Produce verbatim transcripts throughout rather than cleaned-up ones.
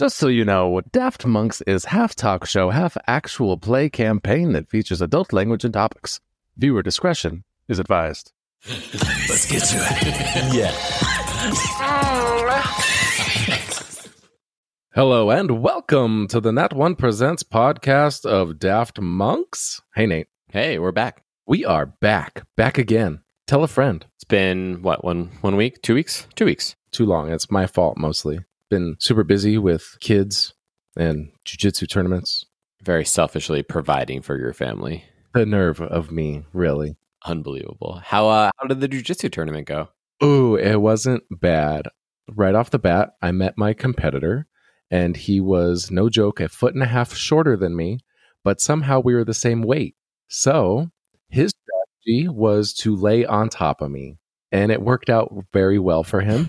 Just so you know, Daft Monks is half talk show, half actual play campaign that features adult language and topics. Viewer discretion is advised. Let's get to it. Yeah. Hello and welcome to the Nat One Presents podcast of Daft Monks. Hey, Nate. Hey, we're back. We are back. Back again. Tell a friend. It's been, what, one one week? Two weeks? Two weeks. Too long. It's my fault mostly. Been super busy with kids and jiu-jitsu tournaments. Very selfishly providing for your family. The nerve of me, really. Unbelievable. How uh, how did the jiu-jitsu tournament go? Oh, it wasn't bad. Right off the bat, I met my competitor, and he was, no joke, a foot and a half shorter than me, but somehow we were the same weight. So his strategy was to lay on top of me, and it worked out very well for him.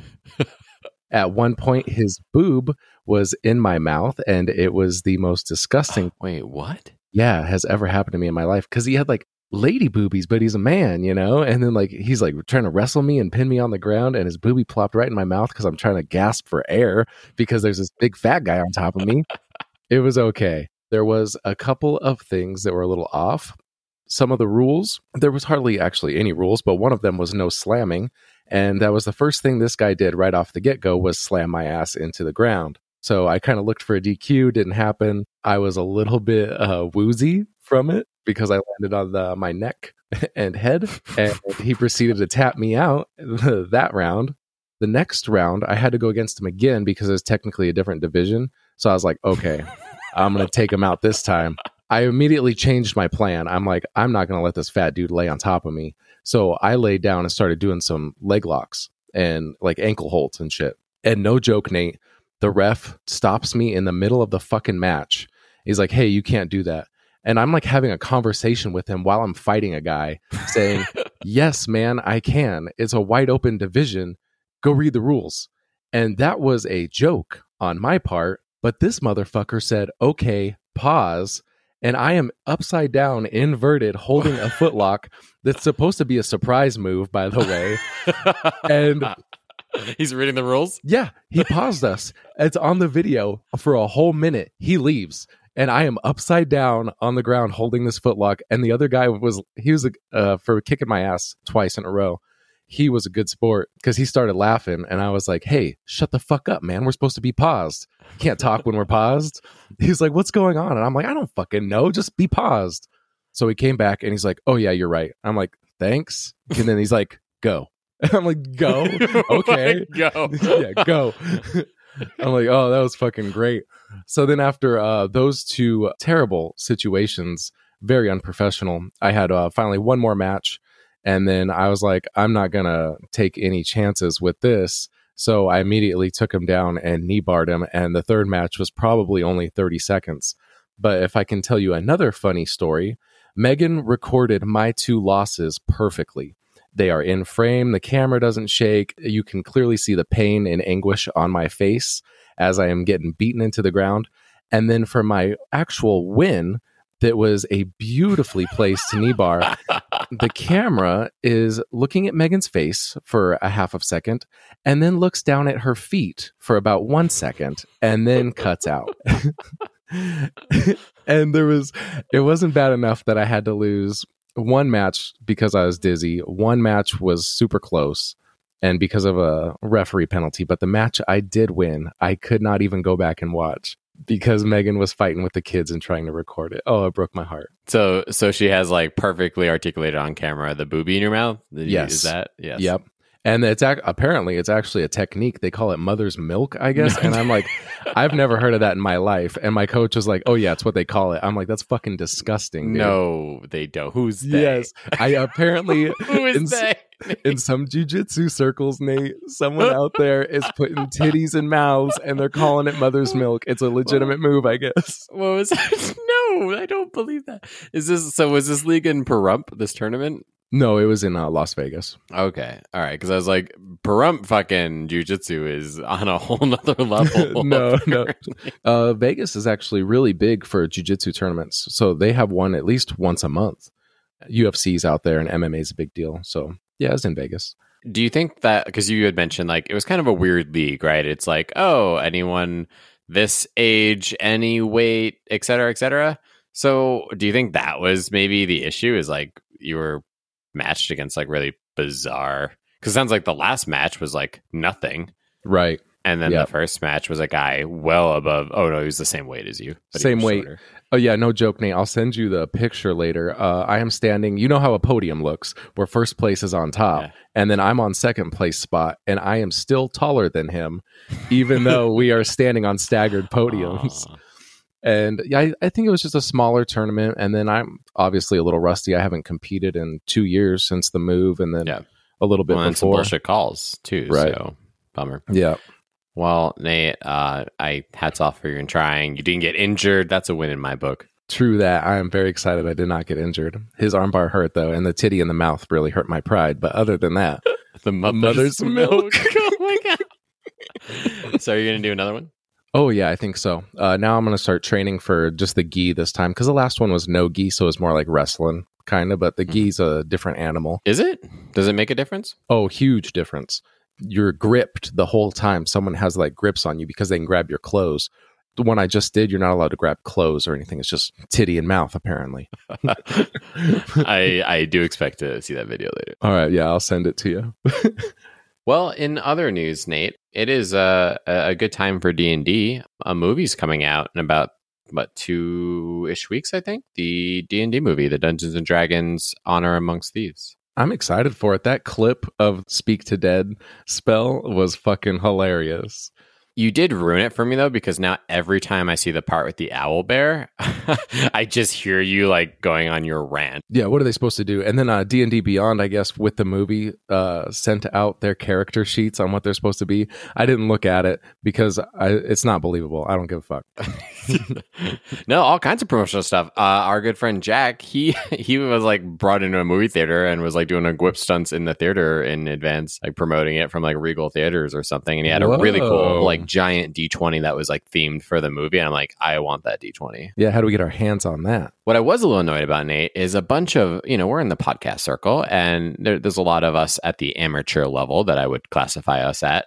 At one point, his boob was in my mouth, and it was the most disgusting. Oh, wait, what? Yeah, has ever happened to me in my life. Because he had like lady boobies, but he's a man, you know? And then like he's like trying to wrestle me and pin me on the ground, and his boobie plopped right in my mouth because I'm trying to gasp for air because there's this big fat guy on top of me. It was okay. There was a couple of things that were a little off. Some of the rules, there was hardly actually any rules, but one of them was no slamming. And that was the first thing this guy did right off the get-go was slam my ass into the ground. So I kind of looked for a D Q, didn't happen. I was a little bit uh, woozy from it because I landed on the, my neck and head, and he proceeded to tap me out that round. The next round, I had to go against him again because it was technically a different division. So I was like, okay, I'm going to take him out this time. I immediately changed my plan. I'm like, I'm not going to let this fat dude lay on top of me. So I laid down and started doing some leg locks and like ankle holds and shit. And no joke, Nate, the ref stops me in the middle of the fucking match. He's like, hey, you can't do that. And I'm like having a conversation with him while I'm fighting a guy saying, yes, man, I can. It's a wide open division. Go read the rules. And that was a joke on my part. But this motherfucker said, okay, pause. And I am upside down, inverted, holding a footlock that's supposed to be a surprise move, by the way. And he's reading the rules? Yeah, he paused us. It's on the video for a whole minute. He leaves. And I am upside down on the ground holding this footlock. And the other guy was, he was uh, for kicking my ass twice in a row. He was a good sport because he started laughing. And I was like, hey, shut the fuck up, man. We're supposed to be paused. Can't talk when we're paused. He's like, what's going on? And I'm like, I don't fucking know. Just be paused. So he came back and he's like, oh, yeah, you're right. I'm like, thanks. And then he's like, go. And I'm like, go? Okay. Go. Yeah, go. I'm like, oh, that was fucking great. So then after uh, those two terrible situations, very unprofessional, I had uh, finally one more match. And then I was like, I'm not going to take any chances with this. So I immediately took him down and knee barred him. And the third match was probably only thirty seconds. But if I can tell you another funny story, Megan recorded my two losses perfectly. They are in frame. The camera doesn't shake. You can clearly see the pain and anguish on my face as I am getting beaten into the ground. And then for my actual win, that was a beautifully placed knee bar. The camera is looking at Megan's face for a half of a second and then looks down at her feet for about one second and then cuts out. And there was, it wasn't bad enough that I had to lose one match because I was dizzy. One match was super close and because of a referee penalty. But the match I did win, I could not even go back and watch because Megan was fighting with the kids and trying to record it. Oh, it broke my heart. So so she has like perfectly articulated on camera the boobie in your mouth? Did yes. You, is that? Yes. Yep. And it's ac- apparently it's actually a technique. They call it mother's milk, I guess. And I'm like, I've never heard of that in my life. And my coach was like, oh yeah, it's what they call it. I'm like, that's fucking disgusting, dude. No, they don't. Who's they? Yes. I apparently Who is in, they? in some jiu-jitsu circles, Nate, someone out there is putting titties in mouths and they're calling it mother's milk. It's a legitimate move, I guess. What was that? No, I don't believe that. Is this so was this league in Pahrump, this tournament? No, it was in uh, Las Vegas. Okay. All right. Because I was like, Pahrump fucking jiu-jitsu is on a whole nother level. no, no. Uh, Vegas is actually really big for jiu-jitsu tournaments. So they have one at least once a month. U F C's out there and M M A is a big deal. So yeah, it's in Vegas. Do you think that, because you had mentioned like it was kind of a weird league, right? It's like, oh, anyone this age, any weight, et cetera, et cetera. So do you think that was maybe the issue, is like you were matched against like really bizarre? Because it sounds like the last match was like nothing. Right. And then Yep. the first match was a guy well above. Oh, no, he was the same weight as you. but he Same was weight. shorter. Oh, yeah, no joke, Nate. I'll send you the picture later. Uh, I am standing, you know how a podium looks, where first place is on top, Yeah. and then I'm on second place spot, and I am still taller than him, even though we are standing on staggered podiums. Aw. And yeah, I, I think it was just a smaller tournament. And then I'm obviously a little rusty. I haven't competed in two years since the move, and then Yeah. a little bit Well, and some before. bullshit calls too. Right. So bummer. Yeah. Well, Nate, uh, I hats off for you trying. You didn't get injured. That's a win in my book. True that. I am very excited I did not get injured. His armbar hurt, though, and the titty in the mouth really hurt my pride. But other than that, The mother's, mother's milk. oh my god! So are you gonna do another one? oh, yeah, I think so. Uh, now I'm going to start training for just the gi this time, because the last one was no gi, so it was more like wrestling, kind of. But the gi's a different animal. Is it? Does it make a difference? Oh, huge difference. You're gripped the whole time. Someone has like grips on you because they can grab your clothes. The one I just did, you're not allowed to grab clothes or anything. It's just titty and mouth, apparently. I I do expect to see that video later. All right. Yeah, I'll send it to you. Well, in other news, Nate, it is a a good time for D and D. A movie's coming out in about what two-ish weeks, I think. The D and D movie, the Dungeons and Dragons Honor Amongst Thieves. I'm excited for it. That clip of Speak to Dead spell was fucking hilarious. You did ruin it for me, though, because now every time I see the part with the owl bear, I just hear you like going on your rant. Yeah, what are they supposed to do? And then uh, D and D Beyond, I guess, with the movie, uh, sent out their character sheets on what they're supposed to be. I didn't look at it because I, it's not believable. I don't give a fuck. No, all kinds of promotional stuff. Uh, our good friend Jack, he he was like brought into a movie theater and was like doing a whip stunts in the theater in advance, like promoting it from like Regal Theaters or something. And he had a really Whoa. cool like giant D twenty that was like themed for the movie. And I'm like, I want that D twenty. Yeah, how do we get our hands on that? What I was a little annoyed about, Nate, is a bunch of, you know, we're in the podcast circle, and there, there's a lot of us at the amateur level that I would classify us at.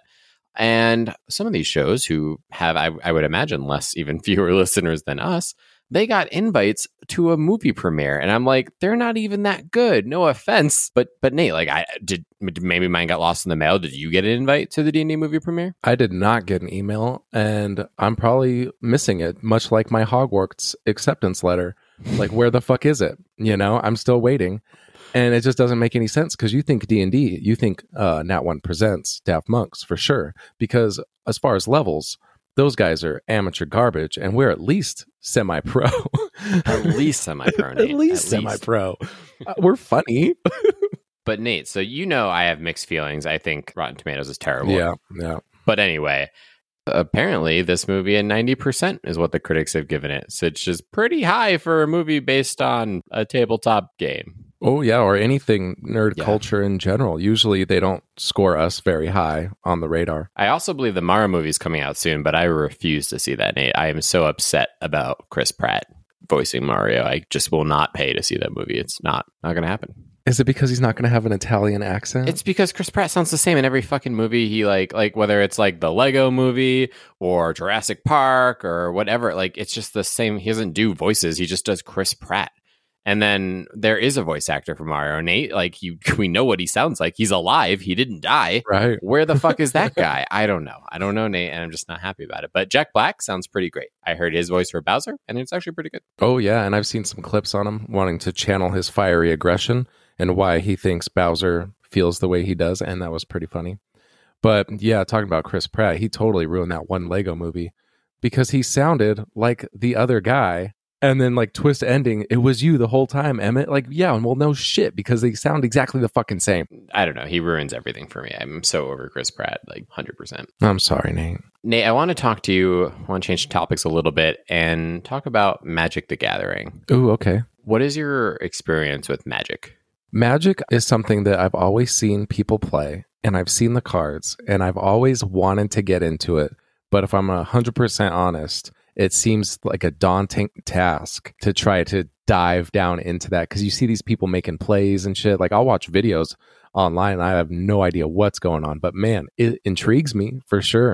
And some of these shows who have, I, I would imagine, less, even fewer listeners than us, they got invites to a movie premiere. And I'm like, they're not even that good. No offense. But, but Nate, like, I did, maybe mine got lost in the mail. Did you get an invite to the D and D movie premiere? I did not get an email, and I'm probably missing it, much like my Hogwarts acceptance letter. Like, where the fuck is it? You know, I'm still waiting. And it just doesn't make any sense, because you think D and D, you think uh, Nat One Presents Daft Monks for sure. Because as far as levels, those guys are amateur garbage, and we're at least semi-pro. At least semi-pro, Nate. At least At semi-pro. Uh, we're funny. But Nate, so you know I have mixed feelings. I think Rotten Tomatoes is terrible. Yeah, yeah. But anyway, apparently this movie a ninety percent is what the critics have given it, which is pretty high for a movie based on a tabletop game. Oh, yeah, or anything nerd Yeah. culture in general. Usually they don't score us very high on the radar. I also believe the Mario movie is coming out soon, but I refuse to see that, Nate. I am so upset about Chris Pratt voicing Mario. I just will not pay to see that movie. It's not not going to happen. Is it because he's not going to have an Italian accent? It's because Chris Pratt sounds the same in every fucking movie. He like like whether it's like the Lego movie or Jurassic Park or whatever. Like it's just the same. He doesn't do voices. He just does Chris Pratt. And then there is a voice actor for Mario, Nate. Like you, we know what he sounds like. He's alive. He didn't die. right. Where the fuck is that guy? I don't know. I don't know, Nate, and I'm just not happy about it. But Jack Black sounds pretty great. I heard his voice for Bowser, and it's actually pretty good. Oh, yeah, and I've seen some clips on him wanting to channel his fiery aggression and why he thinks Bowser feels the way he does, and that was pretty funny. But yeah, talking about Chris Pratt, he totally ruined that one Lego movie because he sounded like the other guy. And then, like, twist ending, it was you the whole time, Emmett. Like, yeah, well, no shit, because they sound exactly the fucking same. I don't know. He ruins everything for me. I'm so over Chris Pratt, like one hundred percent. I'm sorry, Nate. Nate, I want to talk to you. I want to change topics a little bit and talk about Magic the Gathering. Ooh, okay. What is your experience with Magic? Magic is something that I've always seen people play, and I've seen the cards, and I've always wanted to get into it. But if I'm one hundred percent honest, it seems like a daunting task to try to dive down into that, because you see these people making plays and shit. Like, I'll watch videos online and I have no idea what's going on, but man, it intrigues me for sure. But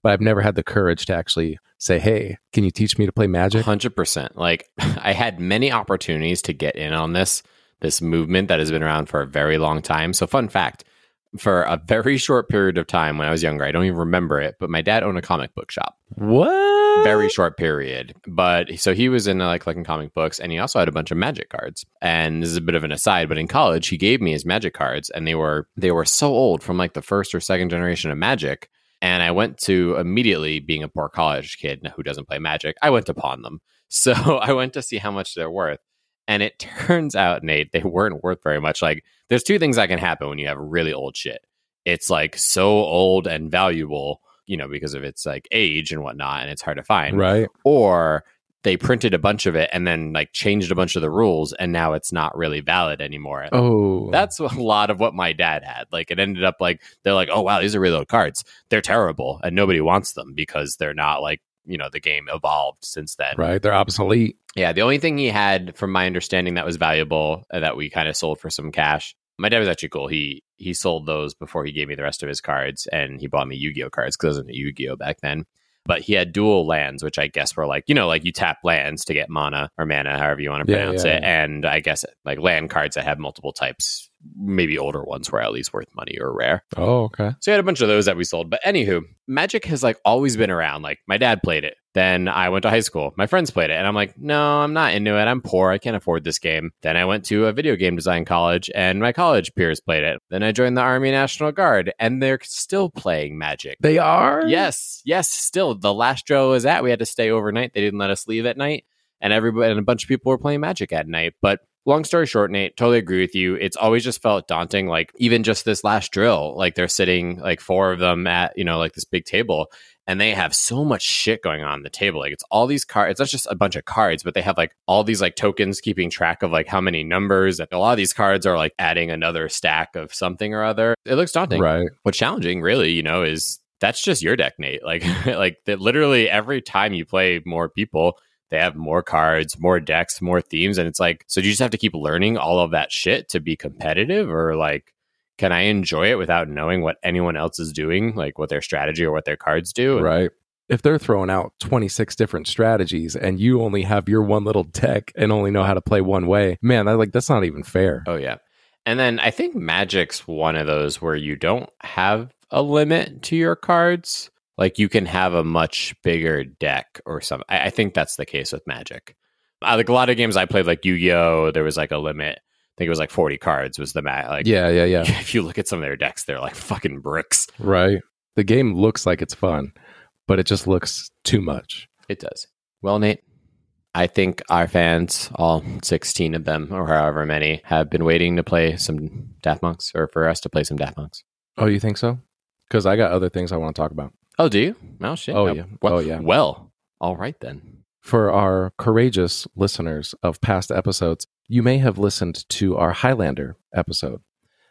but I've never had the courage to actually say, hey, can you teach me to play Magic? one hundred percent. Like, I had many opportunities to get in on this, this movement that has been around for a very long time. So fun fact, for a very short period of time when I was younger, I don't even remember it, but my dad owned a comic book shop. What? Very short period. But so he was in like collecting comic books, and he also had a bunch of Magic cards. And this is a bit of an aside, but in college, he gave me his Magic cards, and they were they were so old, from like the first or second generation of Magic. And I went to, immediately, being a poor college kid who doesn't play Magic, I went to pawn them. So I went to see how much they're worth. And it turns out, Nate, they weren't worth very much. Like, there's two things that can happen when you have really old shit. It's like so old and valuable, you know, because of its like age and whatnot, and it's hard to find. Right. Or they printed a bunch of it and then like changed a bunch of the rules, and now it's not really valid anymore. Oh, That's a lot of what my dad had. Like, it ended up like, they're like, oh, wow, these are really old cards. They're terrible, and nobody wants them because they're not like, you know, the game evolved since then. right. They're obsolete. Yeah, the only thing he had, from my understanding, that was valuable, uh, that we kind of sold for some cash. My dad was actually cool. He he sold those before he gave me the rest of his cards, and he bought me Yu-Gi-Oh cards because I wasn't a Yu-Gi-Oh back then. But he had dual lands, which I guess were like, you know, like you tap lands to get mana or mana, however you want to Yeah, pronounce yeah, it. yeah. And I guess like land cards that have multiple types, maybe older ones were at least worth money or rare. Oh, okay. So he had a bunch of those that we sold. But anywho, Magic has like always been around. Like, my dad played it. Then I went to high school. My friends played it. And I'm like, no, I'm not into it. I'm poor. I can't afford this game. Then I went to a video game design college, and my college peers played it. Then I joined the Army National Guard, and they're still playing Magic. They are? Yes, yes, still. The last drill I was at, we had to stay overnight. They didn't let us leave at night. And everybody and a bunch of people were playing Magic at night. But long story short, Nate, totally agree with you. It's always just felt daunting. Like, even just this last drill, like they're sitting like four of them at, you know, like this big table, and they have so much shit going on the table. Like, it's all these cards. It's not just a bunch of cards, but they have like all these like tokens keeping track of like how many numbers. And a lot of these cards are like adding another stack of something or other. It looks daunting. Right. What's challenging, really, you know, is that's just your deck, Nate. Like, like that literally every time you play more people, they have more cards, more decks, more themes. And it's like, so do you just have to keep learning all of that shit to be competitive? Or like, can I enjoy it without knowing what anyone else is doing, like what their strategy or what their cards do? Right. If they're throwing out twenty-six different strategies and you only have your one little deck and only know how to play one way, man, that, like, that's not even fair. Oh, yeah. And then I think Magic's one of those where you don't have a limit to your cards. Like, you can have a much bigger deck or something. I, I think that's the case with Magic. Uh, like a lot of games I played, like Yu-Gi-Oh, there was like a limit. I think it was like forty cards was the mat. Like, Yeah, yeah, yeah. if you look at some of their decks, they're like fucking bricks. Right. The game looks like it's fun, but it just looks too much. It does. Well, Nate, I think our fans, all sixteen of them or however many, have been waiting to play some Daft Monks, or for us to play some Daft Monks. Oh, you think so? Because I got other things I want to talk about. Oh, do you? Oh, shit. Oh, No. yeah. Well, Oh, yeah. Well, all right then. For our courageous listeners of past episodes, you may have listened to our Highlander episode.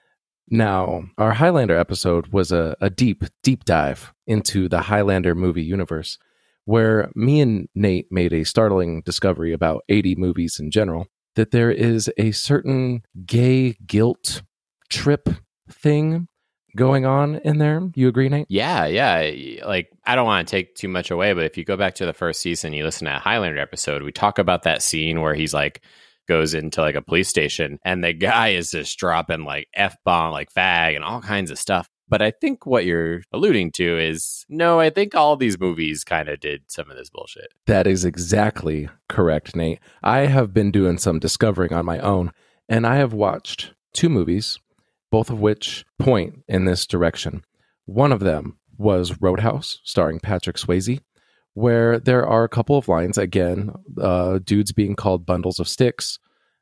Now, our Highlander episode was a, a deep, deep dive into the Highlander movie universe, where me and Nate made a startling discovery about eighty movies in general, that there is a certain gay guilt trip thing going on in there. You agree, Nate? Yeah, yeah. Like, I don't want to take too much away, but if you go back to the first season, you listen to that Highlander episode, we talk about that scene where he's like, goes into like a police station and the guy is just dropping like F-bomb, like fag and all kinds of stuff. But I think what you're alluding to is, no, I think all these movies kind of did some of this bullshit. That is exactly correct, Nate. I have been doing some discovering on my own, and I have watched two movies, both of which point in this direction. One of them was Roadhouse, starring Patrick Swayze, where there are a couple of lines, again, uh, dudes being called bundles of sticks.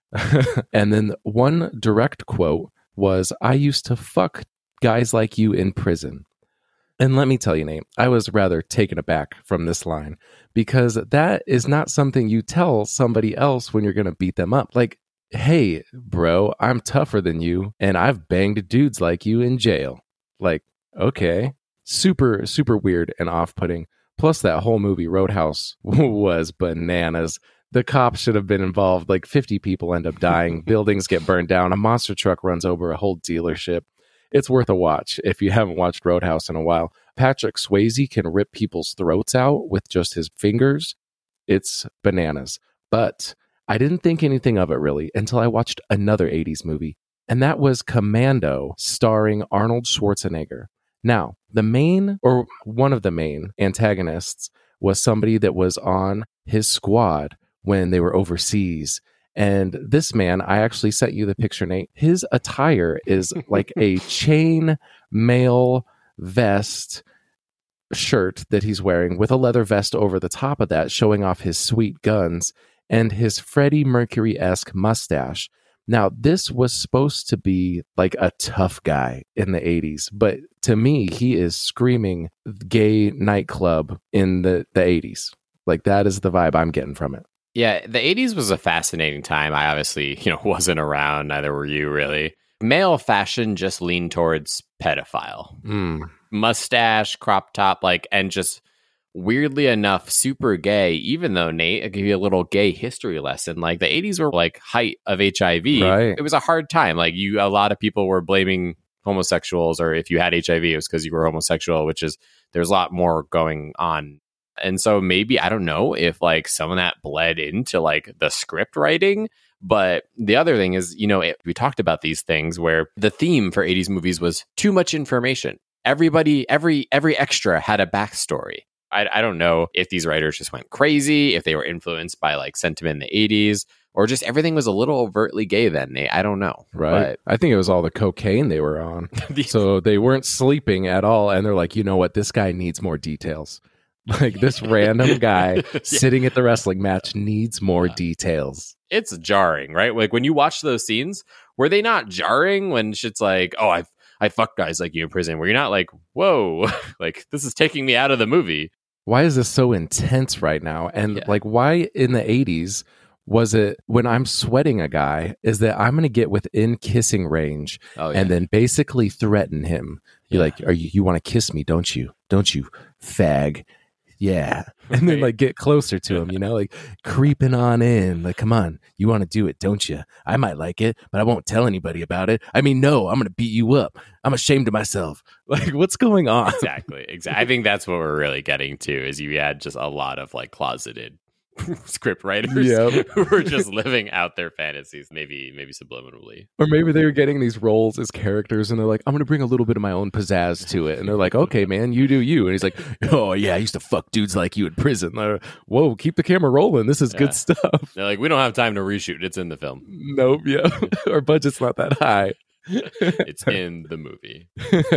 And then one direct quote was, "I used to fuck guys like you in prison." And let me tell you, Nate, I was rather taken aback from this line, because that is not something you tell somebody else when you're going to beat them up. Like, hey, bro, I'm tougher than you, and I've banged dudes like you in jail. Like, okay. Super, super weird and off-putting. Plus, that whole movie, Roadhouse, was bananas. The cops should have been involved. Like, fifty people end up dying. Buildings get burned down. A monster truck runs over a whole dealership. It's worth a watch if you haven't watched Roadhouse in a while. Patrick Swayze can rip people's throats out with just his fingers. It's bananas. But I didn't think anything of it really until I watched another eighties movie, and that was Commando, starring Arnold Schwarzenegger. Now, the main, or one of the main antagonists was somebody that was on his squad when they were overseas. And this man, I actually sent you the picture, Nate. His attire is like a chain mail vest shirt that he's wearing with a leather vest over the top of that, showing off his sweet guns and his Freddie Mercury-esque mustache. Now, this was supposed to be like a tough guy in the eighties, but to me, he is screaming gay nightclub in the, the eighties. Like, that is the vibe I'm getting from it. Yeah, the eighties was a fascinating time. I obviously, you know, wasn't around, neither were you really. Male fashion just leaned towards pedophile. Mm. Mustache, crop top, like, and just weirdly enough, super gay, even though, Nate, I'll give you a little gay history lesson. Like, the eighties were like height of H I V. Right. It was a hard time. Like, you, a lot of people were blaming homosexuals, or if you had H I V, it was because you were homosexual, which is, there's a lot more going on. And so maybe, I don't know if like some of that bled into like the script writing. But the other thing is, you know, it, we talked about these things where the theme for eighties movies was too much information. Everybody, every every extra had a backstory. I, I don't know if these writers just went crazy, if they were influenced by like sentiment in the eighties, or just everything was a little overtly gay then, Nate. I don't know. Right. But I think it was all the cocaine they were on. So they weren't sleeping at all. And they're like, you know what? This guy needs more details. Like, this random guy yeah. sitting at the wrestling match needs more yeah. details. It's jarring, right? Like, when you watch those scenes, were they not jarring when shit's like, oh, I I fuck guys like you in prison, where you're not like, whoa, like, this is taking me out of the movie. Why is this so intense right now? And yeah. like, why in the eighties was it when I'm sweating a guy is that I'm going to get within kissing range oh, yeah. and then basically threaten him. Be yeah. like, are you, you want to kiss me, don't you? Don't you, fag? Yeah. And then like get closer to him, you know, like creeping on in, like, come on, you want to do it, don't you? I might like it, but I won't tell anybody about it. I mean, no, I'm going to beat you up. I'm ashamed of myself. Like, what's going on? Exactly. Exactly. I think that's what we're really getting to, is you had just a lot of like closeted script writers yep. who were just living out their fantasies, maybe maybe subliminally, or maybe they were getting these roles as characters and they're like, I'm gonna bring a little bit of my own pizzazz to it, and they're like, okay man, you do you. And he's like, oh yeah, I used to fuck dudes like you in prison. Like, whoa, keep the camera rolling, this is yeah. good stuff. They're like, we don't have time to reshoot, it's in the film. Nope. Yeah. Our budget's not that high. It's in the movie.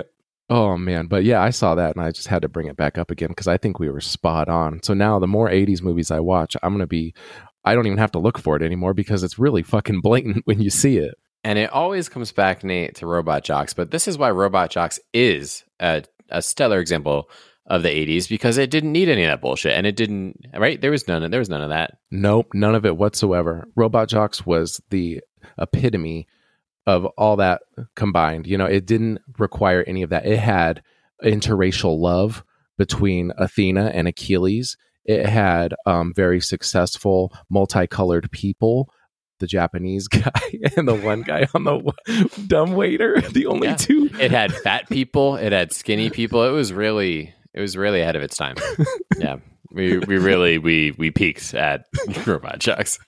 Oh, man. But yeah, I saw that and I just had to bring it back up again because I think we were spot on. So now the more eighties movies I watch, I'm going to be, I don't even have to look for it anymore because it's really fucking blatant when you see it. And it always comes back, Nate, to Robot Jox. But this is why Robot Jox is a, a stellar example of the eighties, because it didn't need any of that bullshit. And it didn't, right? There was none of, there was none of that. Nope, none of it whatsoever. Robot Jox was the epitome of all that combined. You know, it didn't require any of that. It had interracial love between Athena and Achilles. It had um, very successful multicolored people, the Japanese guy and the one guy on the dumb waiter, the only yeah. two. It had fat people. It had skinny people. It was really, it was really ahead of its time. Yeah. We we really, we, we peaked at Robot Jox.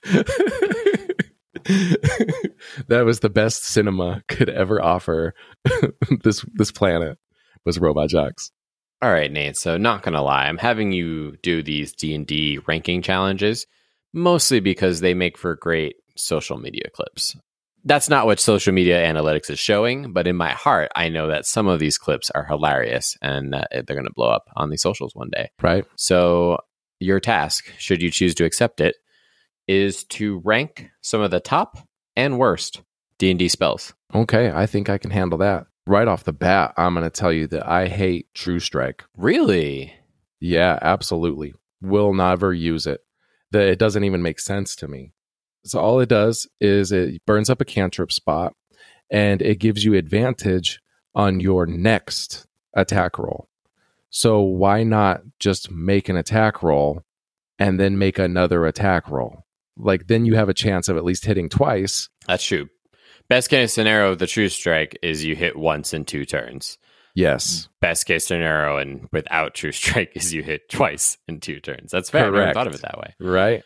That was the best cinema could ever offer this this planet, was Robot Jox. All right, Nate. So not going to lie, I'm having you do these D and D ranking challenges, mostly because they make for great social media clips. That's not what social media analytics is showing, but in my heart, I know that some of these clips are hilarious and uh, they're going to blow up on the socials one day. Right. So your task, should you choose to accept it, is to rank some of the top and worst D and D spells. Okay, I think I can handle that. Right off the bat, I'm going to tell you that I hate True Strike. Really? Yeah, absolutely. Will never use it. The, it doesn't even make sense to me. So all it does is it burns up a cantrip spot, and it gives you advantage on your next attack roll. So why not just make an attack roll and then make another attack roll? Like, then you have a chance of at least hitting twice. That's true. Best case scenario of the True Strike is you hit once in two turns. Yes. Best case scenario, and without True Strike, is you hit twice in two turns. That's fair. Correct. I never thought of it that way. Right.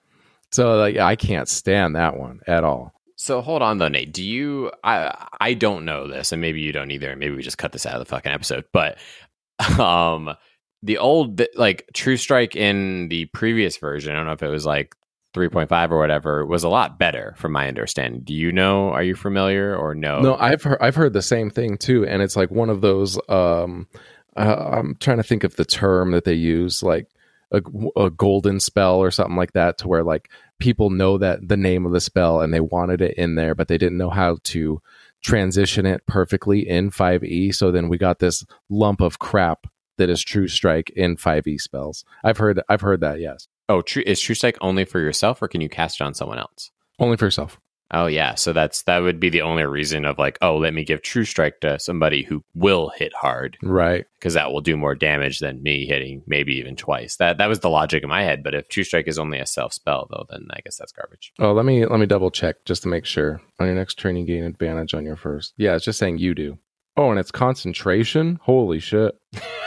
So like, I can't stand that one at all. So hold on though, Nate. Do you? I I don't know this, and maybe you don't either. And maybe we just cut this out of the fucking episode. But um, the old like True Strike in the previous version, I don't know if it was like three point five or whatever, was a lot better from my understanding. Do you know? Are you familiar or no? No, I've heard I've heard the same thing too, and it's like one of those. Um, uh, I'm trying to think of the term that they use, like a, a golden spell or something like that, to where like people know that the name of the spell and they wanted it in there, but they didn't know how to transition it perfectly in five E. So then we got this lump of crap that is True Strike in five E spells. I've heard I've heard that, yes. Oh, true. Is True Strike only for yourself, or can you cast it on someone else? Only for yourself. Oh, yeah. So that's that would be the only reason of like, oh, let me give True Strike to somebody who will hit hard. Right. Because that will do more damage than me hitting maybe even twice. That that was the logic in my head. But if True Strike is only a self spell, though, then I guess that's garbage. Oh, let me let me double check just to make sure. On your next turn, you gain advantage on your first. Yeah, it's just saying you do. Oh, and it's concentration? Holy shit.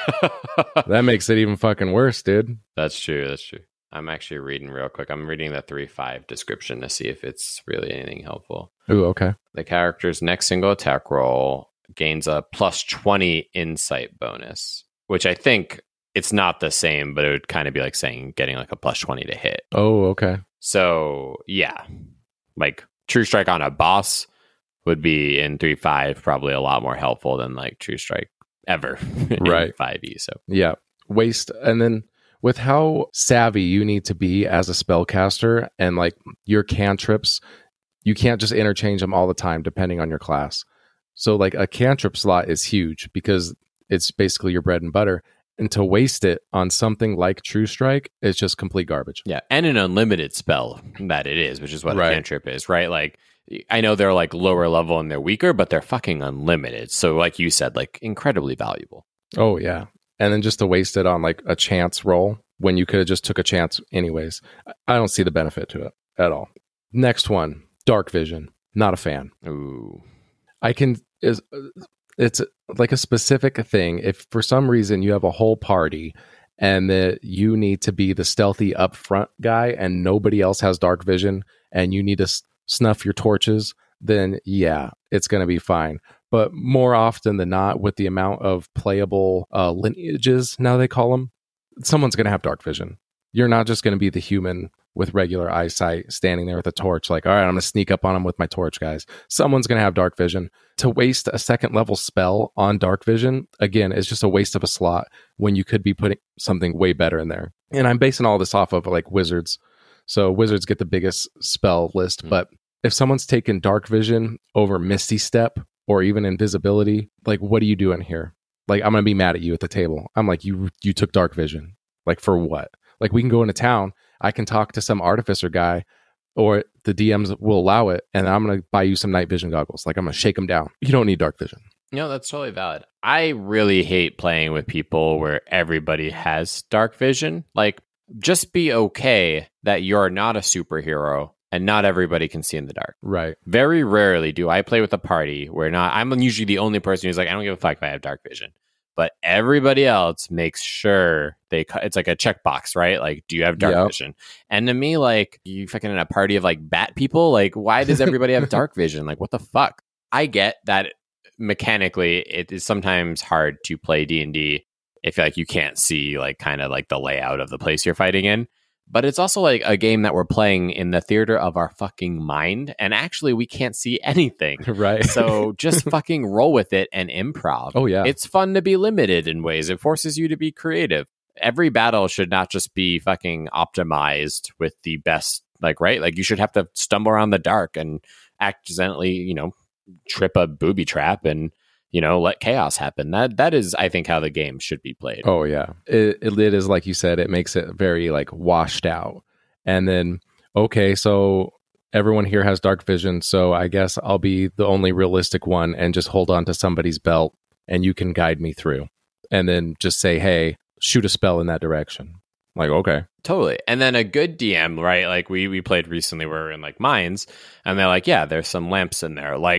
That makes it even fucking worse, dude. That's true. That's true. I'm actually reading real quick. I'm reading the three five description to see if it's really anything helpful. Ooh, okay. The character's next single attack roll gains a plus twenty insight bonus, which I think it's not the same, but it would kind of be like saying getting like a plus twenty to hit. Oh, okay. So, yeah. Like True Strike on a boss would be in three five probably a lot more helpful than like True Strike ever in right. five E. So, yeah. Waste. And then with how savvy you need to be as a spellcaster and like your cantrips, you can't just interchange them all the time depending on your class. So like a cantrip slot is huge because it's basically your bread and butter. And to waste it on something like True Strike is just complete garbage. Yeah, and an unlimited spell that it is, which is what right. a cantrip is, right? Like, I know they're like lower level and they're weaker, but they're fucking unlimited. So like you said, like incredibly valuable. Oh, yeah. And then just to waste it on like a chance roll when you could have just took a chance anyways. I don't see the benefit to it at all. Next one, Dark Vision. Not a fan. Ooh. I can... is It's like a specific thing. If for some reason you have a whole party and that you need to be the stealthy upfront guy and nobody else has dark vision and you need to s- snuff your torches, then yeah, it's going to be fine. But more often than not, with the amount of playable uh, lineages, now they call them, someone's going to have dark vision. You're not just going to be the human with regular eyesight standing there with a torch like, all right, I'm going to sneak up on them with my torch, guys. Someone's going to have dark vision. To waste a second level spell on dark vision, again, is just a waste of a slot when you could be putting something way better in there. And I'm basing all this off of like wizards. So wizards get the biggest spell list, mm-hmm. but if someone's taken dark vision over Misty Step or even invisibility, like what are you doing here? Like I'm going to be mad at you at the table. I'm like, you you took dark vision. Like for what? Like we can go into town, I can talk to some artificer guy or the D Ms will allow it and I'm going to buy you some night vision goggles. Like I'm going to shake them down. You don't need dark vision. No, that's totally valid. I really hate playing with people where everybody has dark vision. Like just be okay that you're not a superhero and not everybody can see in the dark. Right. Very rarely do I play with a party where not I'm usually the only person who's like, I don't give a fuck if I have dark vision. But everybody else makes sure they it's like a checkbox, right? Like, do you have dark yep. vision? And to me, like, you fucking in a party of like bat people, like, why does everybody have dark vision? Like, what the fuck? I get that mechanically it is sometimes hard to play D and D if like you can't see like kind of like the layout of the place you're fighting in. But it's also like a game that we're playing in the theater of our fucking mind. And actually, we can't see anything. Right. So just fucking roll with it and improv. Oh, yeah. It's fun to be limited in ways. It forces you to be creative. Every battle should not just be fucking optimized with the best, like, right? Like, you should have to stumble around the dark and accidentally, you know, trip a booby trap and, you know, let chaos happen. That that is, I think, how the game should be played. Oh, yeah. It, it, it is, like you said, it makes it very, like, washed out. And then, okay, so everyone here has dark vision, so I guess I'll be the only realistic one and just hold on to somebody's belt and you can guide me through. And then just say, hey, shoot a spell in that direction. Like, okay. Totally. And then a good D M, right? Like, we, we played recently where we were in, like, mines, and they're like, yeah, there's some lamps in there. Like,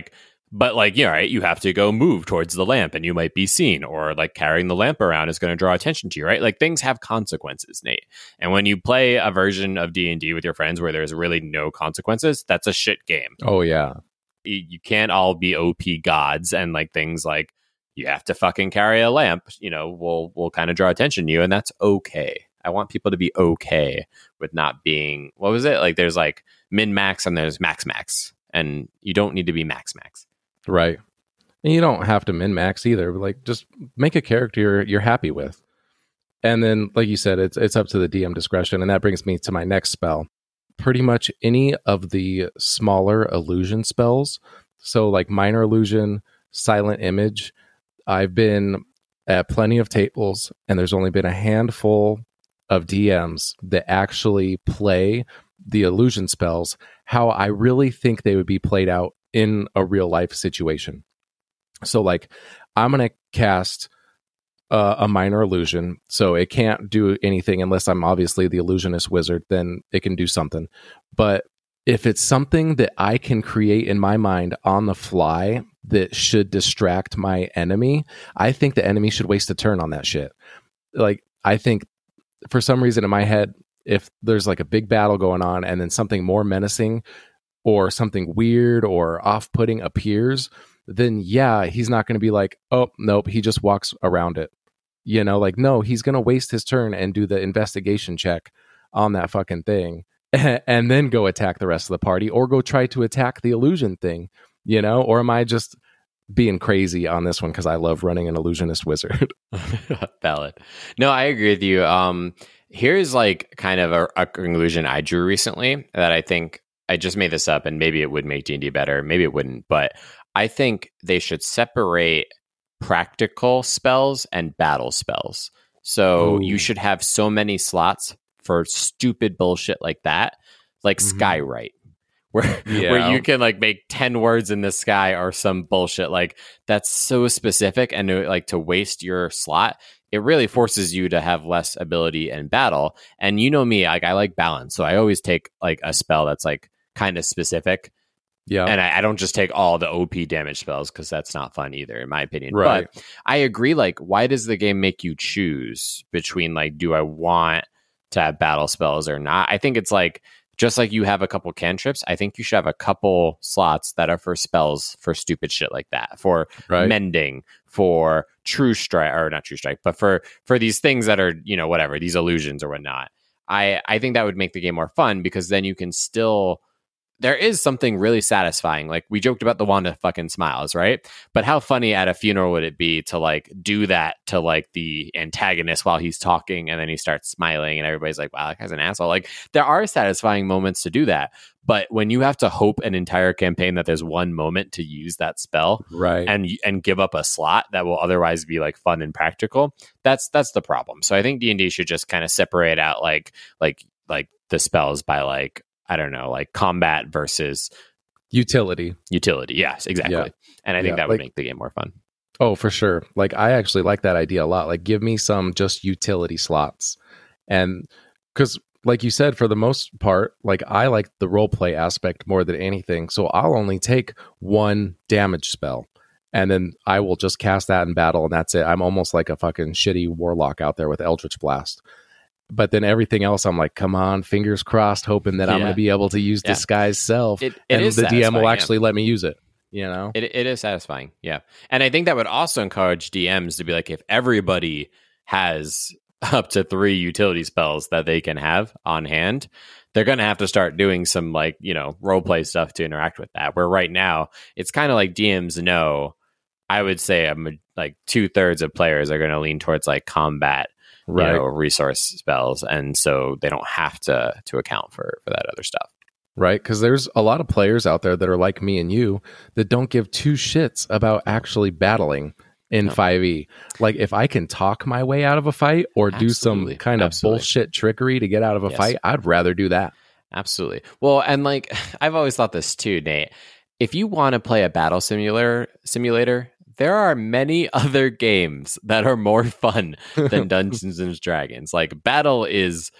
But like, you know, right, you have to go move towards the lamp and you might be seen, or like carrying the lamp around is going to draw attention to you, right? Like things have consequences, Nate. And when you play a version of D and D with your friends where there's really no consequences, that's a shit game. Oh, yeah. You, you can't all be O P gods, and like things like you have to fucking carry a lamp, you know, will will kind of draw attention to you, and that's okay. I want people to be okay with not being, what was it? Like there's like min max and there's max max, and you don't need to be max max. Right. And you don't have to min-max either. Like, just make a character you're, you're happy with. And then, like you said, it's it's up to the D M discretion. And that brings me to my next spell. Pretty much any of the smaller illusion spells. So, like Minor Illusion, Silent Image. I've been at plenty of tables, and there's only been a handful of D Ms that actually play the illusion spells how I really think they would be played out in a real life situation. So like I'm going to cast uh, a minor illusion. So it can't do anything unless I'm obviously the illusionist wizard, then it can do something. But if it's something that I can create in my mind on the fly that should distract my enemy, I think the enemy should waste a turn on that shit. Like I think for some reason in my head, if there's like a big battle going on and then something more menacing or something weird or off-putting appears, then yeah, he's not going to be like, oh, nope, he just walks around it. You know, like, no, he's going to waste his turn and do the investigation check on that fucking thing and then go attack the rest of the party or go try to attack the illusion thing, you know? Or am I just being crazy on this one because I love running an illusionist wizard? Valid. No, I agree with you. Um, here's like kind of a, a conclusion I drew recently that I think I just made this up, and maybe it would make D and D better. Maybe it wouldn't. But I think they should separate practical spells and battle spells. So Ooh. You should have so many slots for stupid bullshit like that, like mm-hmm. Skywrite, where yeah. where you can like make ten words in the sky or some bullshit like that's so specific, and to, like to waste your slot, it really forces you to have less ability in battle. And you know me, like I like balance, so I always take like a spell that's like kind of specific. Yeah. And I, I don't just take all the O P damage spells because that's not fun either, in my opinion. Right. But I agree, like, why does the game make you choose between like, do I want to have battle spells or not? I think it's like, just like you have a couple cantrips, I think you should have a couple slots that are for spells for stupid shit like that, for right. mending, for true strike, or not true strike, but for for these things that are, you know, whatever, these illusions or whatnot. I, I think that would make the game more fun because then you can still... There is something really satisfying. Like we joked about the Wanda fucking smiles, right? But how funny at a funeral would it be to like do that to like the antagonist while he's talking and then he starts smiling and everybody's like, wow, that guy's an asshole. Like there are satisfying moments to do that. But when you have to hope an entire campaign that there's one moment to use that spell, right, and and give up a slot that will otherwise be like fun and practical, that's that's the problem. So I think D and D should just kind of separate out like like like the spells by like, I don't know, like combat versus utility. Utility, yes, exactly. Yeah. And I think yeah, that would like, make the game more fun. Oh, for sure. Like I actually like that idea a lot. Like give me some just utility slots. And because like you said, for the most part, like I like the role play aspect more than anything. So I'll only take one damage spell and then I will just cast that in battle and that's it. I'm almost like a fucking shitty warlock out there with Eldritch Blast. But then everything else, I'm like, come on, fingers crossed, hoping that yeah. I'm going to be able to use yeah. Disguise Self. It, it and is the D M will actually yeah. let me use it. You know, it it is satisfying. Yeah. And I think that would also encourage D Ms to be like, if everybody has up to three utility spells that they can have on hand, they're going to have to start doing some like, you know, role play stuff to interact with that. Where right now, it's kind of like D Ms know, I would say a, like two thirds of players are going to lean towards like combat. Right. You know, resource spells, and so they don't have to to account for, for that other stuff. Right, because there's a lot of players out there that are like me and you that don't give two shits about actually battling in no. five E. Like if I can talk my way out of a fight or Absolutely. do some kind of Absolutely. bullshit trickery to get out of a yes. fight, I'd rather do that. Absolutely. Well, and like I've always thought this too, Nate. If you want to play a battle simulator simulator, there are many other games that are more fun than Dungeons and Dragons. Like battle is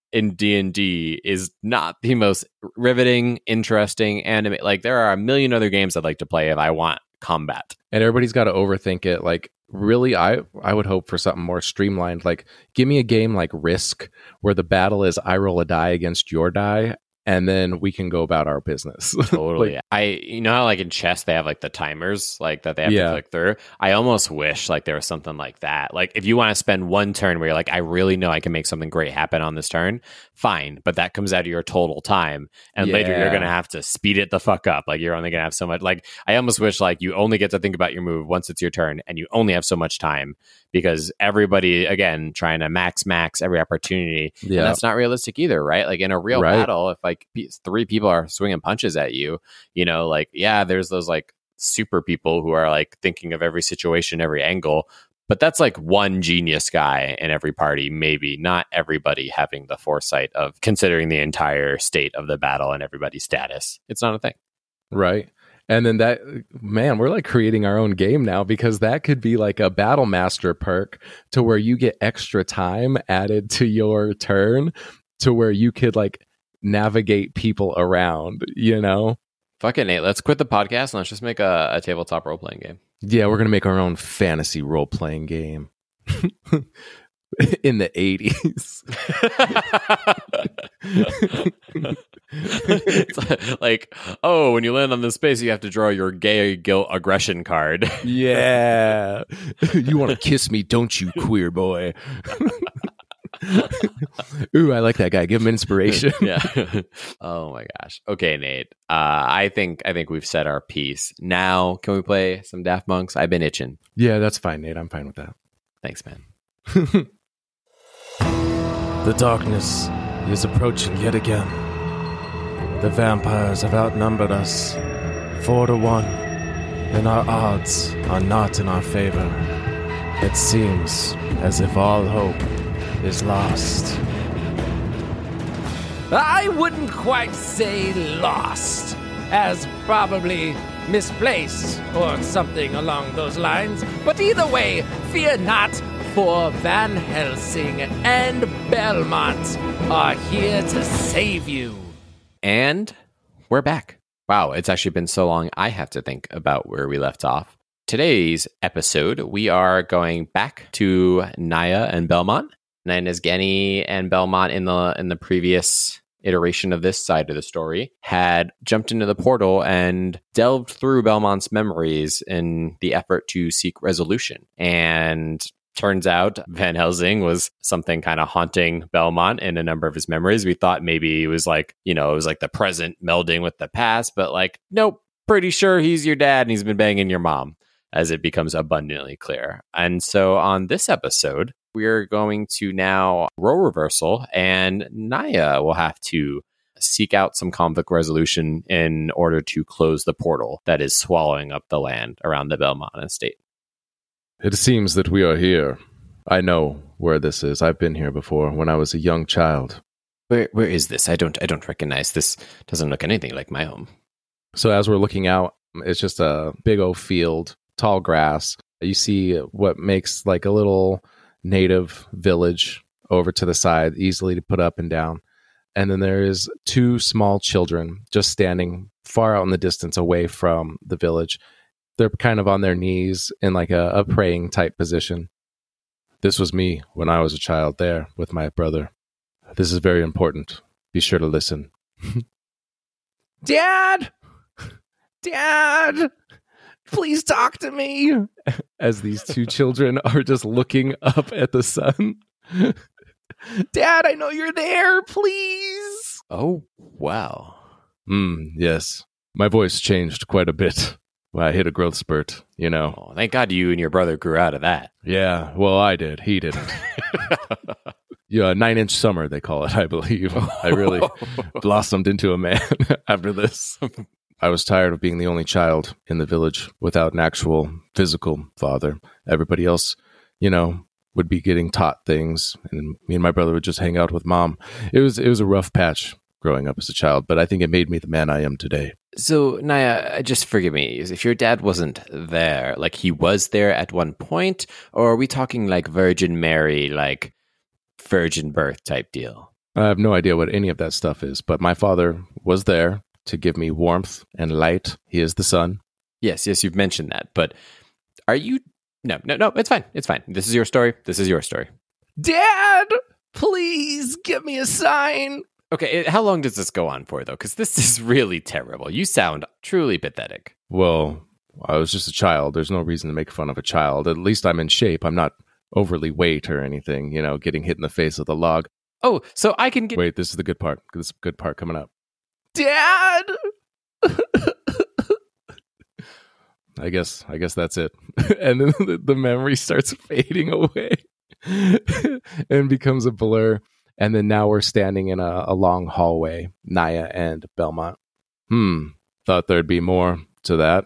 in D and D is not the most riveting, interesting anime. Like, there are a million other games I'd like to play if I want combat. And everybody's got to overthink it. Like, really, I I would hope for something more streamlined. Like, give me a game like Risk, where the battle is I roll a die against your die, and then we can go about our business. Totally. Like, I, you know how like in chess they have like the timers like that they have Yeah. to click through. I almost wish like there was something like that. Like if you want to spend one turn where you're like, I really know I can make something great happen on this turn, fine. But that comes out of your total time, and later you're Yeah. gonna have to speed it the fuck up. Like you're only gonna have so much. Like I almost wish like you only get to think about your move once it's your turn, and you only have so much time, because everybody again trying to max max every opportunity. And yeah. that's not realistic either, right? Like in a real Right. battle, if like pe- three people are swinging punches at you, you know, like, yeah, there's those like super people who are like thinking of every situation, every angle, but that's like one genius guy in every party, maybe not everybody having the foresight of considering the entire state of the battle and everybody's status. It's not a thing. Right. And then that, man, we're like creating our own game now, because that could be like a Battle Master perk to where you get extra time added to your turn to where you could like navigate people around, you know? Fuck it, Nate. Let's quit the podcast and let's just make a, a tabletop role playing game. Yeah, we're going to make our own fantasy role playing game in the eighties. It's like, oh, when you land on this space, you have to draw your gay guilt aggression card. Yeah. You want to kiss me, don't you, queer boy? Ooh, I like that guy. Give him inspiration. Yeah. Oh my gosh. Okay, Nate. Uh, I think I think we've said our piece. Now, can we play some Daft Monks? I've been itching. Yeah, that's fine, Nate. I'm fine with that. Thanks, man. The darkness is approaching yet again. The vampires have outnumbered us, four to one, and our odds are not in our favor. It seems as if all hope is lost. I wouldn't quite say lost, as probably misplaced or something along those lines. But either way, fear not, for Van Helsing and Belmont are here to save you. And we're back. Wow, it's actually been so long, I have to think about where we left off. Today's episode, we are going back to Naya and Belmont. And as Genny and Belmont in the in the previous iteration of this side of the story had jumped into the portal and delved through Belmont's memories in the effort to seek resolution. And turns out Van Helsing was something kind of haunting Belmont in a number of his memories. We thought maybe it was like, you know, it was like the present melding with the past, but like, nope, pretty sure he's your dad and he's been banging your mom, as it becomes abundantly clear. And so on this episode, we're going to now role reversal, and Naya will have to seek out some conflict resolution in order to close the portal that is swallowing up the land around the Belmont estate. It seems that we are here. I know where this is. I've been here before when I was a young child. Where where is this? I don't I don't recognize this. Doesn't look anything like my home. So as we're looking out, it's just a big old field, tall grass. You see what makes like a little native village over to the side, easily to put up and down. And then there is two small children just standing far out in the distance away from the village. They're kind of on their knees in like a, a praying type position. This was me when I was a child there with my brother. This is very important. Be sure to listen. Dad! Dad! Please talk to me! As these two children are just looking up at the sun. Dad, I know you're there, please! Oh, wow. Hmm, yes. My voice changed quite a bit when I hit a growth spurt, you know. Oh, thank God you and your brother grew out of that. Yeah, well, I did. He didn't. Yeah, nine-inch summer, they call it, I believe. I really blossomed into a man after this. I was tired of being the only child in the village without an actual physical father. Everybody else, you know, would be getting taught things, and me and my brother would just hang out with mom. It was it was a rough patch growing up as a child, but I think it made me the man I am today. So, Naya, just forgive me. If your dad wasn't there, like he was there at one point, or are we talking like Virgin Mary, like virgin birth type deal? I have no idea what any of that stuff is, but my father was there to give me warmth and light. He is the sun. Yes, yes, you've mentioned that, but are you... No, no, no, it's fine. It's fine. This is your story. This is your story. Dad, please give me a sign. Okay, how long does this go on for, though? Because this is really terrible. You sound truly pathetic. Well, I was just a child. There's no reason to make fun of a child. At least I'm in shape. I'm not overly weight or anything, you know, getting hit in the face with a log. Oh, so I can get... Wait, this is the good part. This is the good part coming up. Dad! I guess I guess that's it. And then the, the memory starts fading away and becomes a blur. And then now we're standing in a, a long hallway, Naya and Belmont. Hmm, thought there'd be more to that.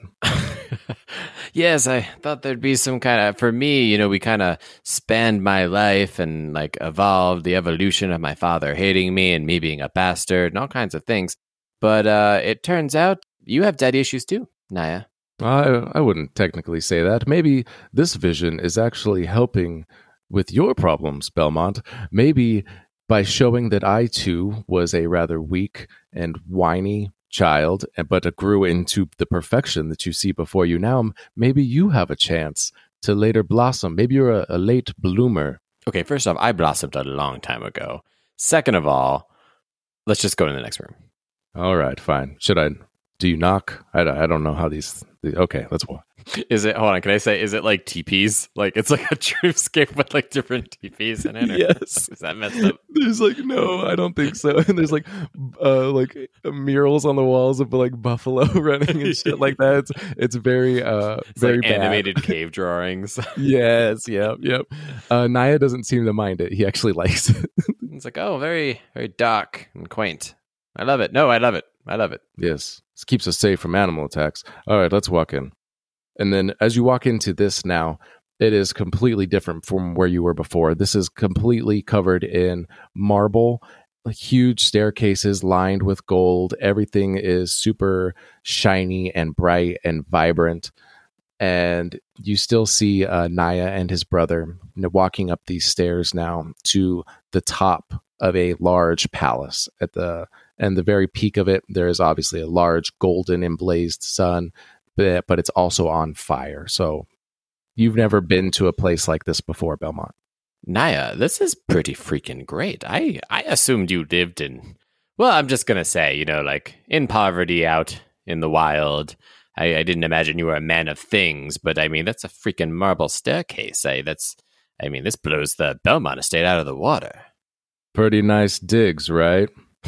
Yes, I thought there'd be some kind of... For me, you know, we kind of spanned my life and, like, evolved the evolution of my father hating me and me being a bastard and all kinds of things. But uh, it turns out you have daddy issues too, Naya. I, I wouldn't technically say that. Maybe this vision is actually helping with your problems, Belmont. Maybe by showing that I, too, was a rather weak and whiny child, but grew into the perfection that you see before you now, maybe you have a chance to later blossom. Maybe you're a, a late bloomer. Okay, first off, I blossomed a long time ago. Second of all, let's just go to the next room. All right, fine. Should I... Do you knock? I, I don't know how these, these... Okay, let's walk. Is it... Hold on, can I say, is it like teepees? Like, it's like a dreamscape with like different teepees in it? Or yes. Is that messed up? There's like, no, I don't think so. And there's like, uh, like murals on the walls of like buffalo running and shit like that. It's, it's very, uh, it's very like bad. animated cave drawings. Yes, yep, yep. Uh, Naya doesn't seem to mind it. He actually likes it. It's like, oh, very, very dark and quaint. I love it. No, I love it. I love it. Yes. This keeps us safe from animal attacks. All right, let's walk in. And then as you walk into this now, it is completely different from where you were before. This is completely covered in marble, huge staircases lined with gold. Everything is super shiny and bright and vibrant. And you still see uh, Naya and his brother walking up these stairs now to the top of a large palace. At the and the very peak of it, there is obviously a large golden emblazed sun, but, but it's also on fire. So you've never been to a place like this before, Belmont. Naya, this is pretty freaking great. I, I assumed you lived in, well, I'm just going to say, you know, like in poverty out in the wild. I, I didn't imagine you were a man of things, but I mean, that's a freaking marble staircase. I, that's, I mean, this blows the Belmont estate out of the water. Pretty nice digs, right?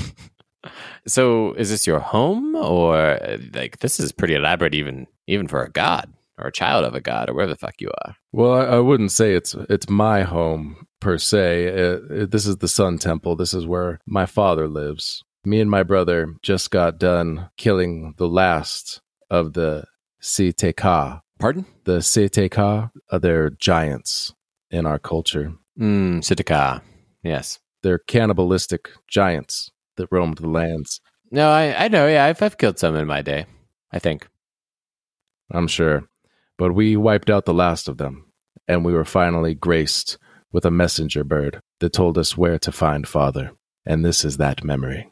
So is this your home, or like this is pretty elaborate even even for a god or a child of a god or wherever the fuck you are? Well, I, I wouldn't say it's it's my home per se. It, it, this is the Sun Temple. This is where my father lives. Me and my brother just got done killing the last of the Seteka. Pardon? The Seteka are they're giants in our culture. Mm, Seteka. Yes. They're cannibalistic giants that roamed the lands. No, I, I know. Yeah, I've, I've killed some in my day, I think. I'm sure. But we wiped out the last of them, and we were finally graced with a messenger bird that told us where to find Father. And this is that memory.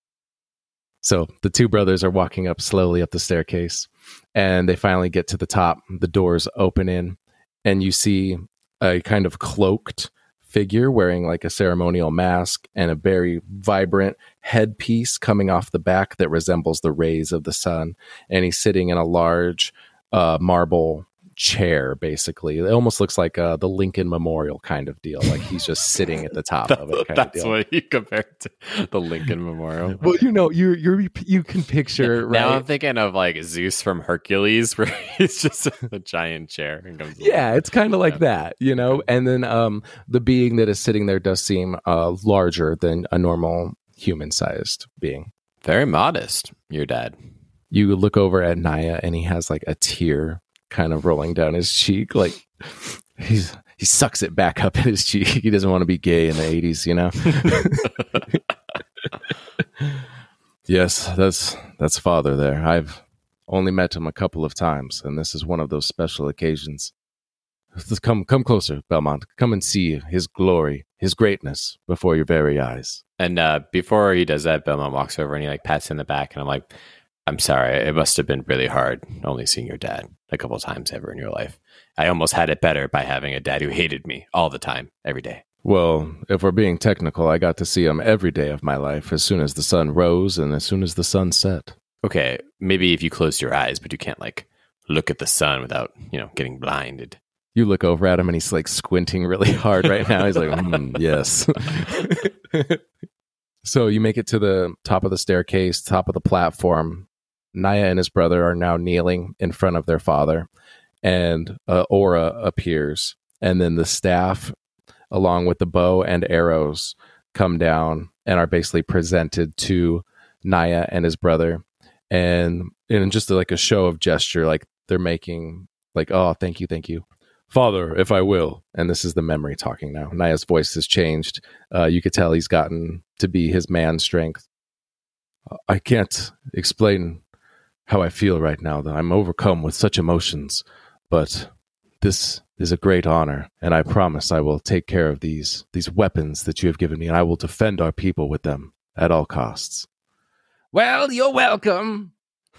So the two brothers are walking up slowly up the staircase, and they finally get to the top. The doors open in, and you see a kind of cloaked figure wearing like a ceremonial mask and a very vibrant headpiece coming off the back that resembles the rays of the sun. And he's sitting in a large uh, marble chair, basically. It almost looks like uh, the Lincoln Memorial kind of deal. Like he's just sitting at the top of it. Kind That's of deal. what you compare it to the Lincoln Memorial. Well, you know, you you you can picture. Right? Now I'm thinking of like Zeus from Hercules, where he's just in a giant chair and comes. Yeah, it's kind of like Yeah. that, you know. And then um, the being that is sitting there does seem uh, larger than a normal human-sized being. Very modest, your dad. You look over at Naya, and he has like a tear kind of rolling down his cheek, like he's he sucks it back up in his cheek. He doesn't want to be gay in the eighties, you know. Yes, that's that's Father there. I've only met him a couple of times, and this is one of those special occasions. Let's come come closer, Belmont. Come and see his glory. his greatness before your very eyes. And uh, before he does that, Belmont walks over and he like pats in the back, and I'm like, I'm sorry, it must have been really hard only seeing your dad a couple of times ever in your life. I almost had it better by having a dad who hated me all the time, every day. Well, if we're being technical, I got to see him every day of my life, as soon as the sun rose and as soon as the sun set. Okay, maybe if you closed your eyes, but you can't like look at the sun without, you know, getting blinded. You look over at him and he's like squinting really hard right now. He's like, mm, yes. So you make it to the top of the staircase, top of the platform. Naya and his brother are now kneeling in front of their father, and uh, Aura appears, and then the staff, along with the bow and arrows, come down and are basically presented to Naya and his brother, and in just like a show of gesture, like they're making like, oh, thank you, thank you, Father, if I will. And this is the memory talking now. Naya's voice has changed. Uh, you could tell he's gotten to be his man strength. I can't explain how I feel right now, that I'm overcome with such emotions, but this is a great honor, and I promise I will take care of these these weapons that you have given me, and I will defend our people with them at all costs. Well, you're welcome.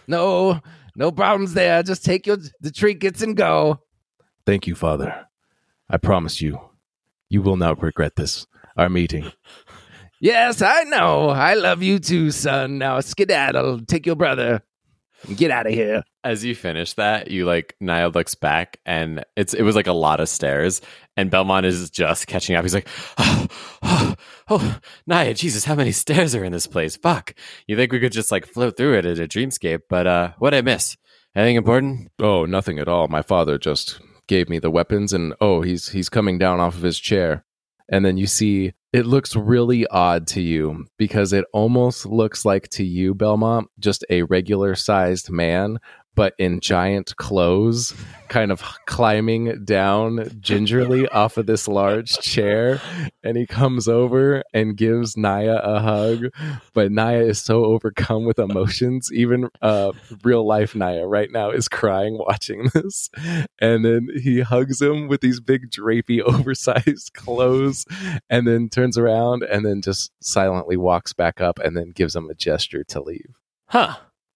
No, no problems there. Just take your the trinkets and go. Thank you, Father. I promise you, you will not regret this, our meeting. Yes, I know. I love you too, son. Now skedaddle. Take your brother. Get out of here. As you finish that, you like Naya looks back, and it's it was like a lot of stairs, and Belmont is just catching up. He's like, oh, oh, oh, Naya, Jesus, how many stairs are in this place? Fuck. You think we could just like float through it at a dreamscape, but uh, what'd I miss? Anything important? Oh, nothing at all. My father just gave me the weapons, and oh, he's he's coming down off of his chair. And then you see, it looks really odd to you because it almost looks like to you, Belmont, just a regular sized man, but in giant clothes, kind of climbing down gingerly off of this large chair. And he comes over and gives Naya a hug. But Naya is so overcome with emotions. Even uh, real life Naya right now is crying watching this. And then he hugs him with these big drapey oversized clothes, and then turns around and then just silently walks back up and then gives him a gesture to leave. Huh.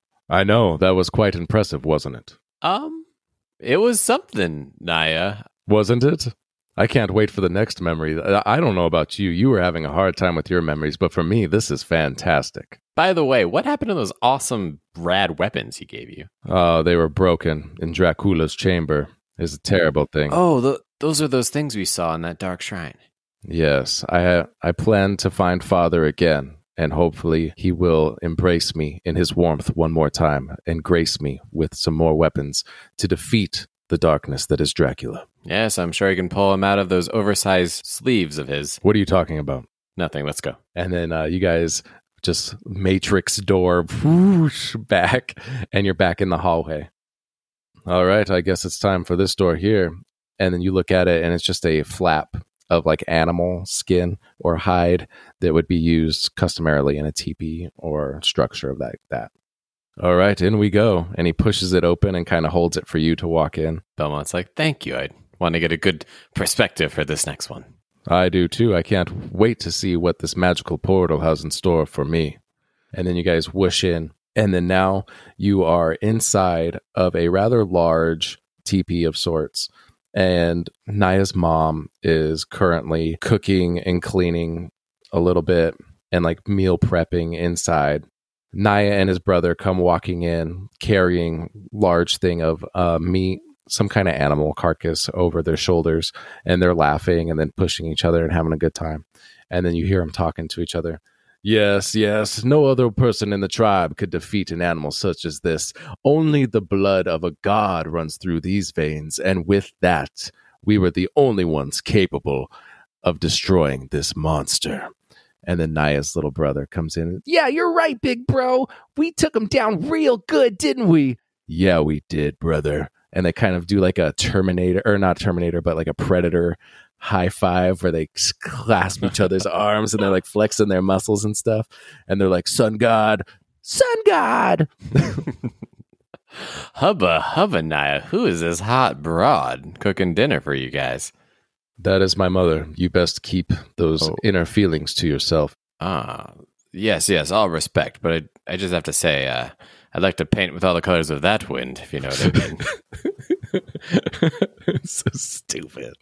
I know, that was quite impressive, wasn't it? Um, it was something, Naya. Wasn't it? I can't wait for the next memory. I don't know about you. You were having a hard time with your memories, but for me, this is fantastic. By the way, what happened to those awesome, rad weapons he gave you? Oh, uh, they were broken in Dracula's chamber. It's a terrible thing. Oh, the, those are those things we saw in that dark shrine. Yes, I I plan to find Father again. And hopefully he will embrace me in his warmth one more time and grace me with some more weapons to defeat the darkness that is Dracula. Yes, I'm sure he can pull him out of those oversized sleeves of his. What are you talking about? Nothing, let's go. And then uh, you guys just matrix door whoosh, back, and you're back in the hallway. All right, I guess it's time for this door here. And then you look at it and it's just a flap of like animal skin or hide that would be used customarily in a teepee or structure of that that. All right, in we go. And he pushes it open and kind of holds it for you to walk in. Belmont's like, thank you. I want to get a good perspective for this next one. I do too. I can't wait to see what this magical portal has in store for me. And then you guys whoosh in. And then now you are inside of a rather large teepee of sorts. And Naya's mom is currently cooking and cleaning a little bit and like meal prepping inside. Naya and his brother come walking in carrying large thing of uh, meat, some kind of animal carcass over their shoulders, and they're laughing and then pushing each other and having a good time. And then you hear them talking to each other. Yes, yes, no other person in the tribe could defeat an animal such as this. Only the blood of a god runs through these veins, and with that, we were the only ones capable of destroying this monster. And then Naya's little brother comes in. Yeah, you're right, big bro. We took him down real good, didn't we? Yeah, we did, brother. And they kind of do like a Terminator, or not Terminator, but like a Predator high five where they clasp each other's arms and they're like flexing their muscles and stuff. And they're like, Sun God, Sun God. Hubba, hubba, Naya. Who is this hot broad cooking dinner for you guys? That is my mother. You best keep those Oh. inner feelings to yourself. Ah, yes, yes, all respect, but I, I just have to say, uh, I'd like to paint with all the colors of that wind, if you know what I mean. So stupid.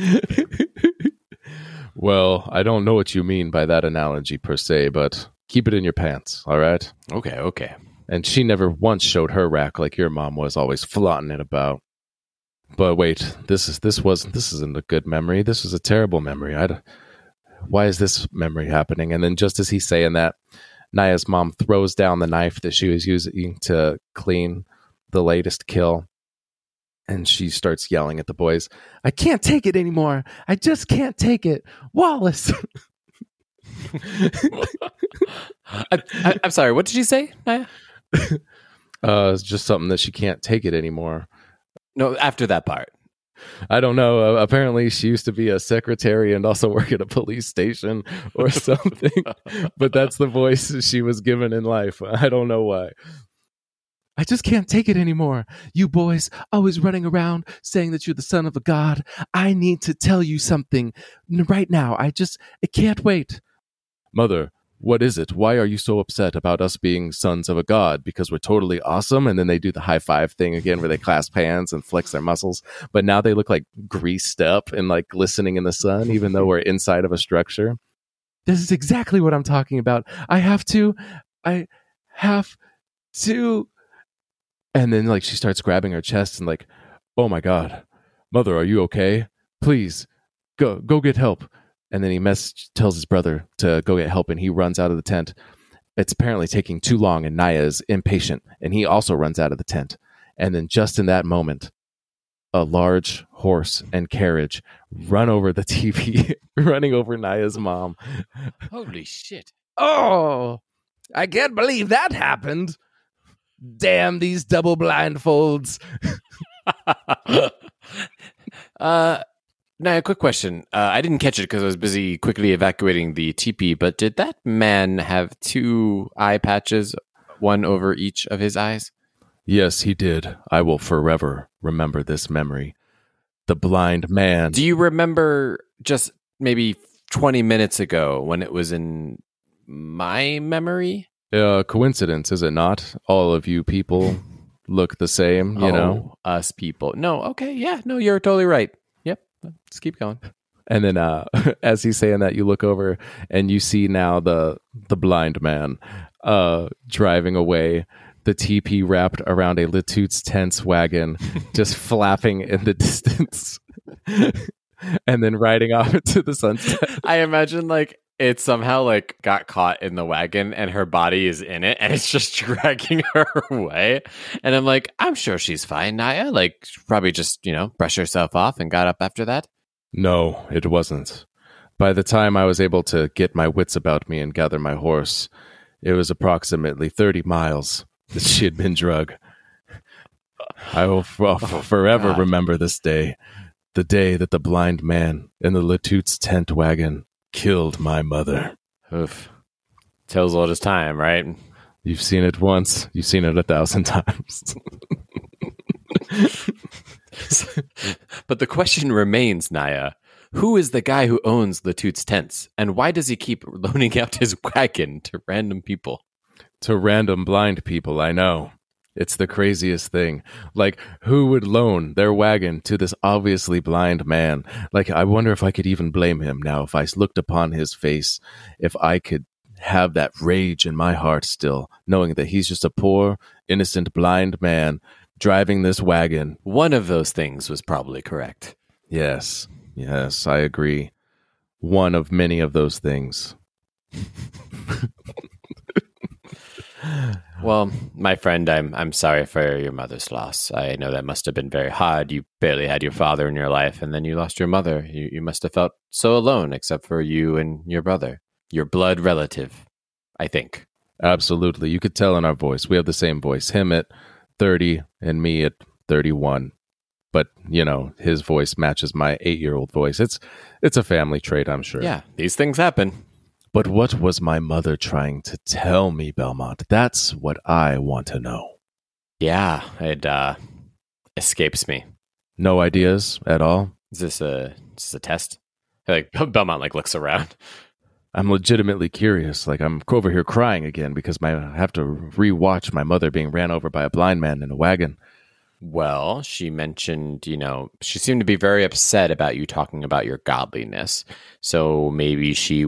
Well, I don't know what you mean by that analogy per se, but keep it in your pants, all right? Okay, okay. And she never once showed her rack like your mom was, always flaunting it about. But wait, this is this wasn't this isn't a good memory. This is a terrible memory. I why is this memory happening? And then just as he's saying that, Naya's mom throws down the knife that she was using to clean the latest kill. And she starts yelling at the boys, I can't take it anymore. I just can't take it. Wallace. I, I, I'm sorry, what did you say, Naya? uh, it's just something that she can't take it anymore. No, after that part. I don't know. Uh, apparently, she used to be a secretary and also work at a police station or something. But that's the voice she was given in life. I don't know why. I just can't take it anymore. You boys always running around saying that you're the son of a god. I need to tell you something right now. I just, I can't wait. Mother, what is it? Why are you so upset about us being sons of a god? Because we're totally awesome? And then they do the high five thing again where they clasp hands and flex their muscles. But now they look like greased up and like glistening in the sun, even though we're inside of a structure. This is exactly what I'm talking about. I have to, I have to. And then like she starts grabbing her chest and like, oh my God, Mother, are you okay? Please go, go get help. And then he mess- tells his brother to go get help, and he runs out of the tent. It's apparently taking too long, and Naya is impatient, and he also runs out of the tent. And then just in that moment, a large horse and carriage run over the T V, running over Naya's mom. Holy shit. Oh, I can't believe that happened. Damn these double blindfolds. uh, now, a quick question. Uh, I didn't catch it because I was busy quickly evacuating the teepee, but did that man have two eye patches, one over each of his eyes? Yes, he did. I will forever remember this memory. The blind man. Do you remember just maybe twenty minutes ago when it was in my memory? Uh, coincidence, is it not? All of you people look the same, you oh, know? Us people. No, okay, yeah, no, you're totally right. Yep, let's keep going. And then uh, as he's saying that, you look over and you see now the the blind man uh, driving away, the teepee wrapped around a Latoots tents wagon, just flapping in the distance, and then riding off into the sunset. I imagine like it somehow like got caught in the wagon and her body is in it and it's just dragging her away. And I'm like, I'm sure she's fine, Naya. Like, she probably just, you know, brushed herself off and got up after that. No, it wasn't. By the time I was able to get my wits about me and gather my horse, it was approximately thirty miles that she had been drugged. I will f- oh, forever God. remember this day, the day that the blind man in the Latoots tent wagon killed my mother. Oof. Tales old as time, right? You've seen it once, you've seen it a thousand times. But the question remains, Naya. Who is the guy who owns Latoots tents? And why does he keep loaning out his wagon to random people? To random blind people, I know. It's the craziest thing. Like, who would loan their wagon to this obviously blind man? Like, I wonder if I could even blame him now if I looked upon his face, if I could have that rage in my heart still, knowing that he's just a poor, innocent, blind man driving this wagon. One of those things was probably correct. Yes, yes, I agree. One of many of those things. Well, my friend, I'm I'm sorry for your mother's loss. I know that must have been very hard. You barely had your father in your life, and then you lost your mother. You you must have felt so alone, except for you and your brother, your blood relative, I think. Absolutely. You could tell in our voice. We have the same voice. Him at thirty and me at thirty-one. But, you know, his voice matches my eight-year-old voice. It's it's a family trait, I'm sure. Yeah, these things happen. But what was my mother trying to tell me, Belmont? That's what I want to know. Yeah, it uh, escapes me. No ideas at all? Is this a, is this a test? Like Belmont like looks around. I'm legitimately curious. Like I'm over here crying again because my I have to rewatch my mother being ran over by a blind man in a wagon. Well, she mentioned, you know, she seemed to be very upset about you talking about your godliness. So maybe she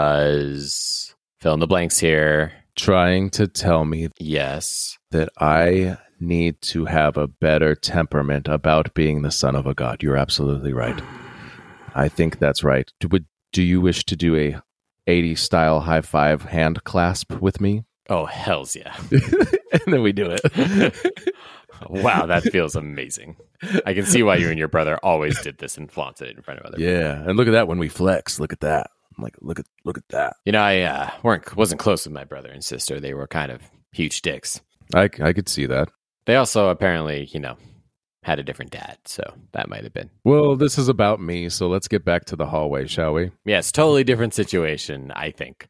was fill in the blanks here. Trying to tell me Yes. that I need to have a better temperament about being the son of a god. You're absolutely right. I think that's right. Do, would, do you wish to do a eighties style high five hand clasp with me? Oh, hells yeah. And then we do it. Wow, that feels amazing. I can see why you and your brother always did this and flaunted it in front of other people. Yeah, and look at that when we flex. Look at that. I'm like, look at look at that. You know, I uh, weren't wasn't close with my brother and sister. They were kind of huge dicks. I, I could see that. They also apparently, you know, had a different dad, so that might have been. Well, this is about me, so let's get back to the hallway, shall we? Yes, totally different situation, I think.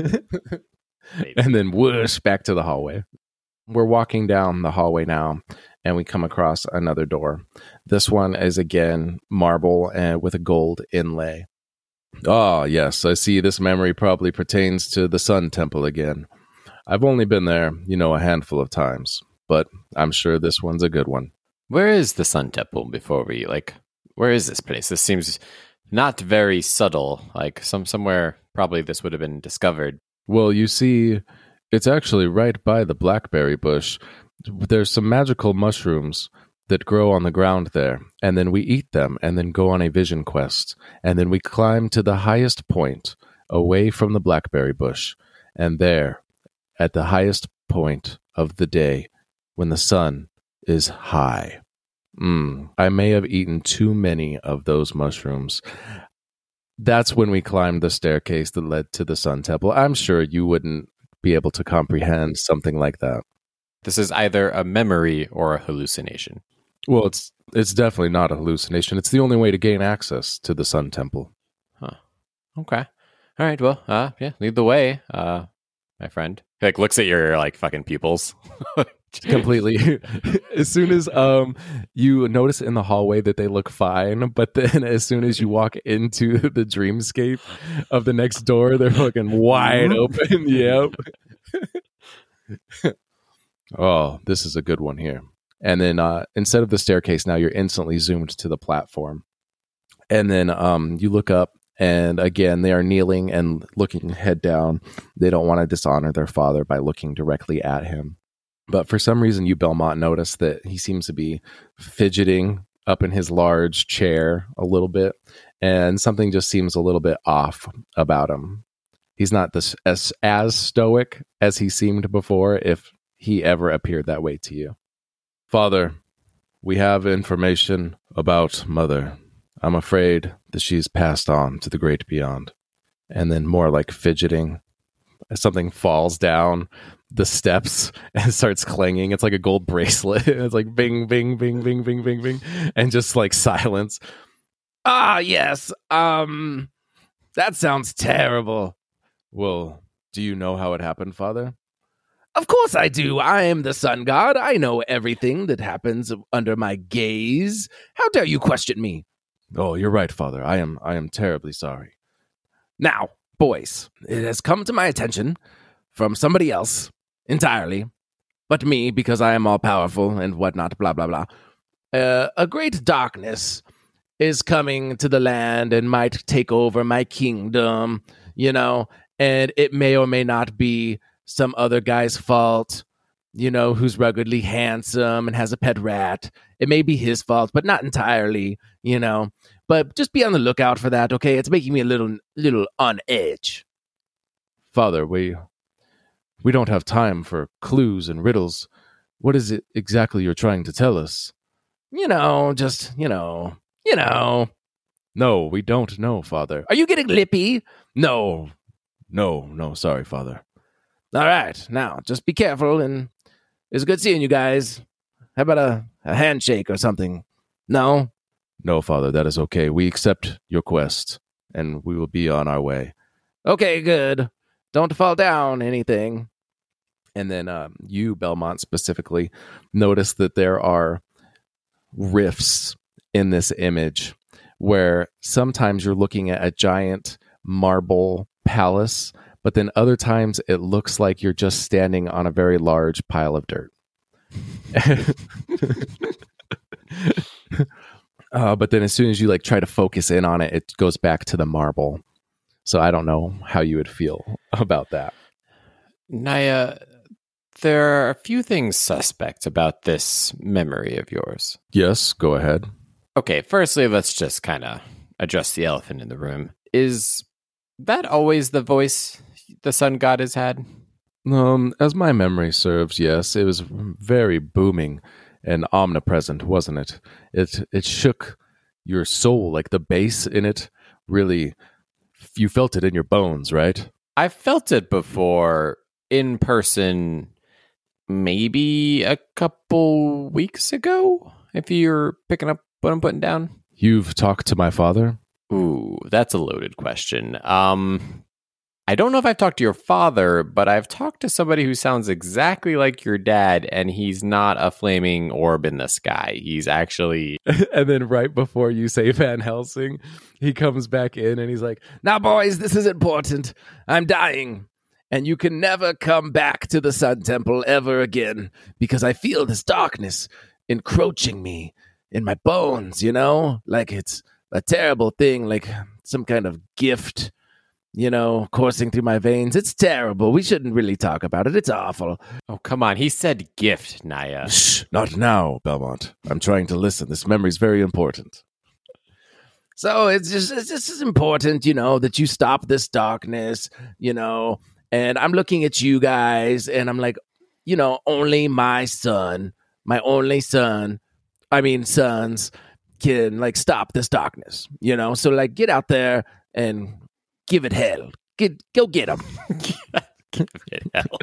And then whoosh, back to the hallway. We're walking down the hallway now, and we come across another door. This one is, again, marble and with a gold inlay. Ah, yes, I see this memory probably pertains to the Sun Temple again. I've only been there, you know, a handful of times, but I'm sure this one's a good one. Where is the Sun Temple before we, like, where is this place? This seems not very subtle. Like, some somewhere probably this would have been discovered. Well, you see, it's actually right by the blackberry bush. There's some magical mushrooms that grow on the ground there, and then we eat them and then go on a vision quest, and then we climb to the highest point away from the blackberry bush, and there, at the highest point of the day, when the sun is high. Mm, I may have eaten too many of those mushrooms. That's when we climbed the staircase that led to the Sun Temple. I'm sure you wouldn't be able to comprehend something like that. This is either a memory or a hallucination. Well, it's it's definitely not a hallucination. It's the only way to gain access to the Sun Temple. Huh. Okay. All right. Well, uh, yeah, lead the way, uh, my friend. He, like, looks at your, like, fucking pupils. Completely. As soon as um you notice in the hallway that they look fine, but then as soon as you walk into the dreamscape of the next door, they're fucking wide open. Yep. Oh, this is a good one here. And then uh, instead of the staircase, now you're instantly zoomed to the platform. And then um, you look up, and again, they are kneeling and looking head down. They don't want to dishonor their father by looking directly at him. But for some reason, you, Belmont, notice that he seems to be fidgeting up in his large chair a little bit, and something just seems a little bit off about him. He's not this as, as stoic as he seemed before, if he ever appeared that way to you. Father, we have information about Mother. I'm afraid that she's passed on to the great beyond. And then more like fidgeting. Something falls down the steps and starts clanging. It's like a gold bracelet. It's like bing, bing, bing, bing, bing, bing, bing. And just like silence. Ah, yes. Um, that sounds terrible. Well, do you know how it happened, Father? Of course I do. I am the sun god. I know everything that happens under my gaze. How dare you question me? Oh, you're right, Father. I am I am terribly sorry. Now, boys, it has come to my attention from somebody else entirely, but me, because I am all powerful and whatnot, blah, blah, blah. Uh, a great darkness is coming to the land and might take over my kingdom, you know, and it may or may not be some other guy's fault, you know, who's ruggedly handsome and has a pet rat. It may be his fault, but not entirely, you know. But just be on the lookout for that, okay? It's making me a little little on edge. Father, we we don't have time for clues and riddles. What is it exactly you're trying to tell us? You know, just, you know, you know. No, we don't know, Father. Are you getting lippy? No, no, no, sorry, Father. All right, now, just be careful, and it's good seeing you guys. How about a, a handshake or something? No? No, Father, that is okay. We accept your quest, and we will be on our way. Okay, good. Don't fall down anything. And then uh, you, Belmont, specifically, notice that there are rifts in this image where sometimes you're looking at a giant marble palace, but then other times it looks like you're just standing on a very large pile of dirt. uh, but then as soon as you like try to focus in on it, it goes back to the marble. So I don't know how you would feel about that. Naya, there are a few things suspect about this memory of yours. Yes, go ahead. Okay, firstly, let's just kind of address the elephant in the room. Is that always the voice the sun god has had? Um, as my memory serves, yes, it was very booming and omnipresent, wasn't it? It it shook your soul, like the bass in it really, you felt it in your bones, right? I felt it before in person maybe a couple weeks ago, if you're picking up what I'm putting down. You've talked to my father? Ooh, that's a loaded question. Um, I don't know if I've talked to your father, but I've talked to somebody who sounds exactly like your dad, and he's not a flaming orb in the sky. He's actually... And then right before you say Van Helsing, he comes back in and he's like, "Now, boys, this is important. I'm dying. And you can never come back to the Sun Temple ever again, because I feel this darkness encroaching me in my bones, you know? Like it's a terrible thing, like some kind of gift, you know, coursing through my veins. It's terrible. We shouldn't really talk about it. It's awful." Oh, come on. He said gift, Naya. Shh, not now, Belmont. I'm trying to listen. This memory's very important. So it's just, it's just important, you know, that you stop this darkness, you know, and I'm looking at you guys and I'm like, you know, only my son, my only son, I mean, sons can like stop this darkness, you know? So like get out there and give it hell. Get, go get him. Give it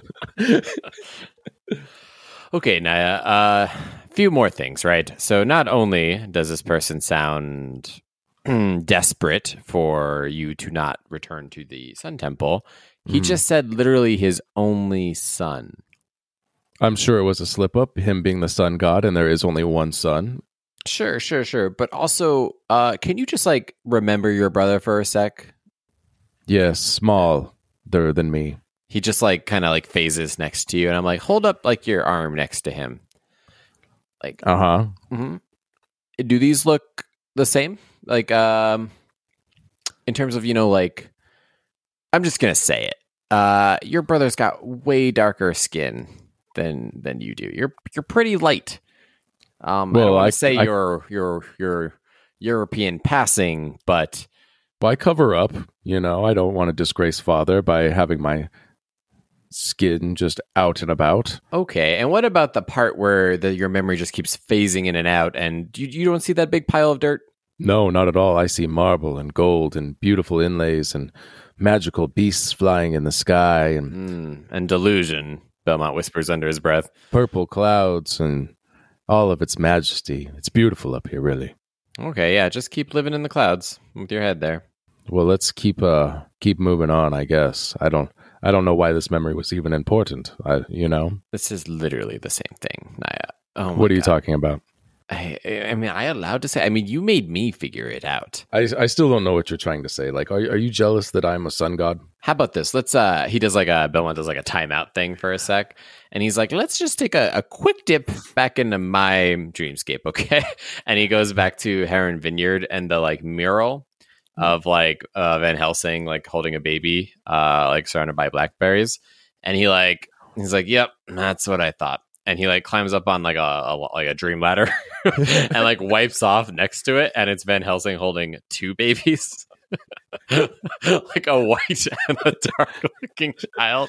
hell. Okay, Naya, a uh, few more things, right? So not only does this person sound desperate for you to not return to the Sun Temple, he mm. just said literally his only son. I'm sure it was a slip up, him being the sun god, and there is only one son. Sure, sure, sure. But also, uh, can you just like remember your brother for a sec? Yes, smaller than me. He just like kind of like phases next to you, and I'm like, hold up like your arm next to him. Like, uh huh. Mm-hmm. Do these look the same? Like, um, in terms of, you know, like, I'm just gonna say it. Uh, your brother's got way darker skin than than you do. You're you're pretty light. Um, well, I don't want to say I, you're you're you're European passing, but well, I cover up. You know, I don't want to disgrace father by having my skin just out and about. Okay, and what about the part where the, your memory just keeps phasing in and out, and you you don't see that big pile of dirt? No, not at all. I see marble and gold and beautiful inlays and magical beasts flying in the sky and mm, and delusion. Belmont whispers under his breath. Purple clouds and all of its majesty. It's beautiful up here, really. Okay, yeah, just keep living in the clouds with your head there. Well, let's keep uh keep moving on, I guess. I don't I don't know why this memory was even important. I you know. This is literally the same thing, Naya. Oh, what are God. you talking about? I, I mean, I allowed to say? I mean, you made me figure it out. I, I still don't know what you're trying to say. Like, are are you jealous that I'm a sun god? How about this? Let's. Uh, he does like a Belmont does like a timeout thing for a sec, and he's like, let's just take a, a quick dip back into my dreamscape, okay? And he goes back to Heron Vineyard and the like mural of like uh, Van Helsing like holding a baby, uh, like surrounded by blackberries, and he like he's like, yep, that's what I thought. And he like climbs up on like a, a like a dream ladder and like wipes off next to it, and it's Van Helsing holding two babies, like a white and a dark looking child.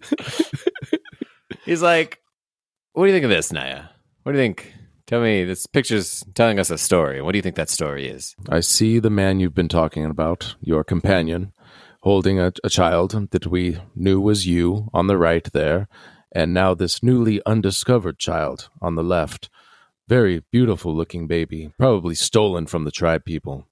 He's like, "What do you think of this, Naya? What do you think? Tell me, this picture's telling us a story. What do you think that story is?" I see the man you've been talking about, your companion, holding a, a child that we knew was you on the right there. And now this newly undiscovered child on the left. Very beautiful looking baby, probably stolen from the tribe people.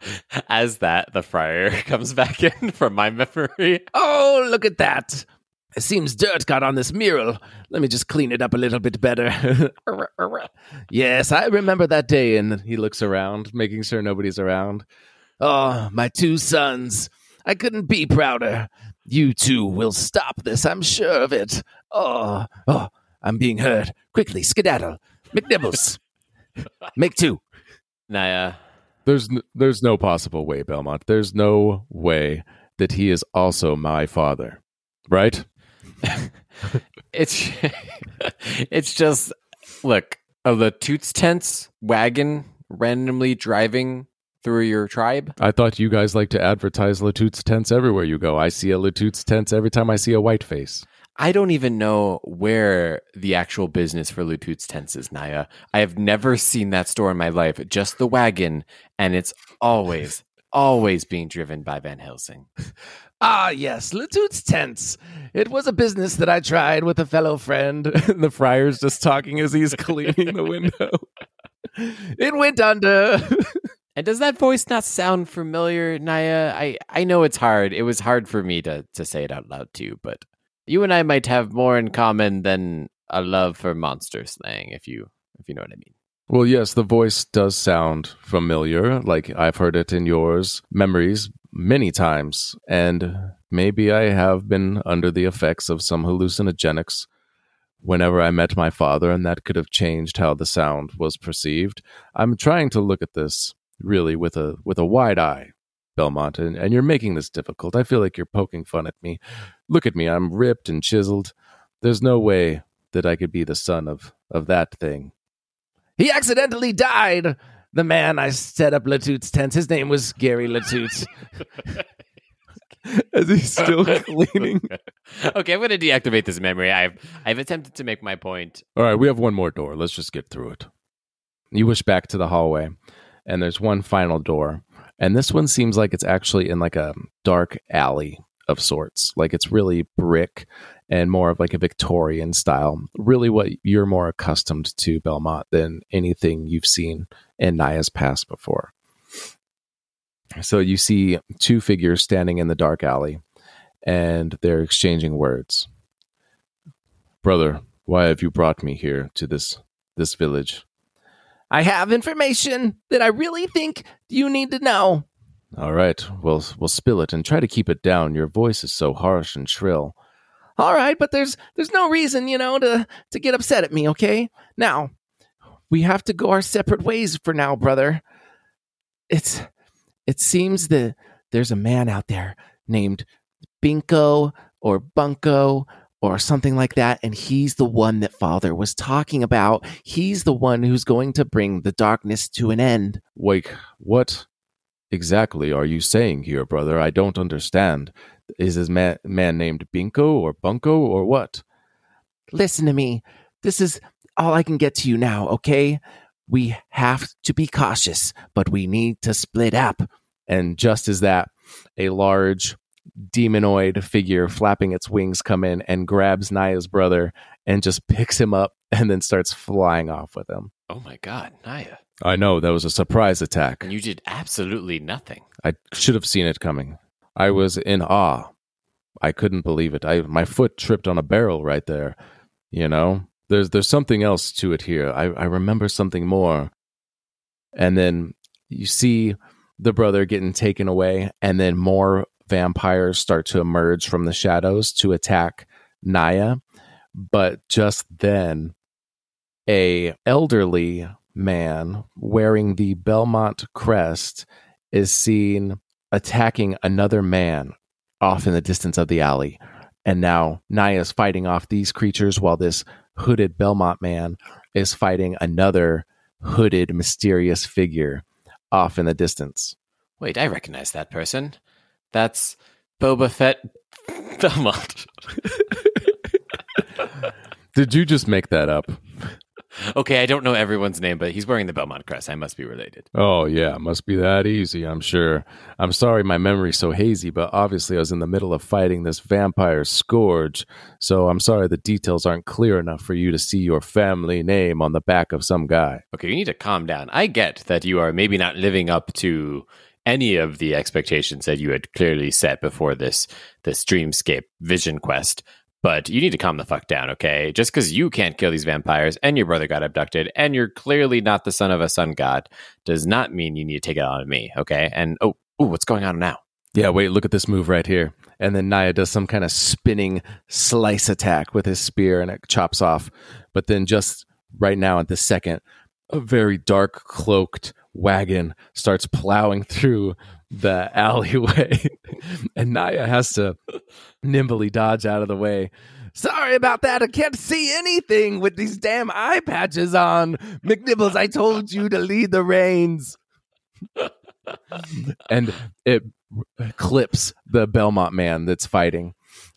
As that, the friar comes back in from my memory. Oh, look at that. It seems dirt got on this mural. Let me just clean it up a little bit better. Yes, I remember that day. And he looks around, making sure nobody's around. Oh, my two sons. I couldn't be prouder. You two will stop this, I'm sure of it. Oh, oh, I'm being heard. Quickly, skedaddle. McNibbles. Make two. Naya. There's n- there's no possible way, Belmont. There's no way that he is also my father, right? It's it's just, look, a Latoots Tents wagon randomly driving through your tribe. I thought you guys like to advertise Latoots Tents everywhere you go. I see a Latoots Tents every time I see a white face. I don't even know where the actual business for Latoots Tents is, Naya. I have never seen that store in my life, just the wagon, and it's always, always being driven by Van Helsing. Ah, yes, Latoots Tents. It was a business that I tried with a fellow friend. And the friar's just talking as he's cleaning the window. It went under. And does that voice not sound familiar, Naya? I, I know it's hard. It was hard for me to, to say it out loud too, but you and I might have more in common than a love for monster slaying, if you if you know what I mean. Well, yes, the voice does sound familiar, like I've heard it in yours memories many times, and maybe I have been under the effects of some hallucinogenics whenever I met my father, and that could have changed how the sound was perceived. I'm trying to look at this really with a with a wide eye, Belmont, and, and you're making this difficult. I feel like you're poking fun at me. Look at me, I'm ripped and chiseled. There's no way that I could be the son of, of that thing. He accidentally died. The man I set up Latoots Tents, his name was Gary Latoots. As he's still cleaning. Okay, I'm going to deactivate this memory. I've I've attempted to make my point. All right, we have one more door. Let's just get through it. You wish back to the hallway, and there's one final door. And this one seems like it's actually in like a dark alley of sorts. Like it's really brick and more of like a Victorian style. Really what you're more accustomed to, Belmont, than anything you've seen in Naya's past before. So you see two figures standing in the dark alley, and they're exchanging words. Brother, why have you brought me here to this this village? I have information that I really think you need to know. All right, we'll, we'll spill it and try to keep it down. Your voice is so harsh and shrill. All right, but there's there's no reason, you know, to, to get upset at me, okay? Now, we have to go our separate ways for now, brother. It's it seems that there's a man out there named Binko or Bunko or something like that, and he's the one that Father was talking about. He's the one who's going to bring the darkness to an end. Wait, what exactly are you saying here, brother? I don't understand. Is this man, man named Binko or Bunko or what? Listen to me. This is all I can get to you now, okay? We have to be cautious, but we need to split up. And just as that, a large demonoid figure flapping its wings come in and grabs Naya's brother and just picks him up and then starts flying off with him. Oh my god, Naya. I know, that was a surprise attack. And you did absolutely nothing. I should have seen it coming. I was in awe. I couldn't believe it. I my foot tripped on a barrel right there. You know? There's there's something else to it here. I, I remember something more. And then you see the brother getting taken away, and then more vampires start to emerge from the shadows to attack Naya. But just then, a elderly man wearing the Belmont crest is seen attacking another man off in the distance of the alley. And now Naya's fighting off these creatures while this hooded Belmont man is fighting another hooded, mysterious figure off in the distance. Wait, I recognize that person. That's Boba Fett Belmont. Did you just make that up? Okay, I don't know everyone's name, but he's wearing the Belmont crest. I must be related. Oh, yeah, must be that easy, I'm sure. I'm sorry my memory's so hazy, but obviously I was in the middle of fighting this vampire scourge, so I'm sorry the details aren't clear enough for you to see your family name on the back of some guy. Okay, you need to calm down. I get that you are maybe not living up to any of the expectations that you had clearly set before this, this Dreamscape Vision Quest, But you need to calm the fuck down, okay? Just because you can't kill these vampires and your brother got abducted and you're clearly not the son of a sun god does not mean you need to take it on me, okay? And, oh, ooh, what's going on now? Yeah, wait, look at this move right here. And then Naya does some kind of spinning slice attack with his spear and it chops off. But then just right now at this second, a very dark cloaked wagon starts plowing through the alleyway. And Naya has to nimbly dodge out of the way. Sorry about that. I can't see anything with these damn eye patches on. McNibbles, I told you to lead the reins. And it clips the Belmont man that's fighting.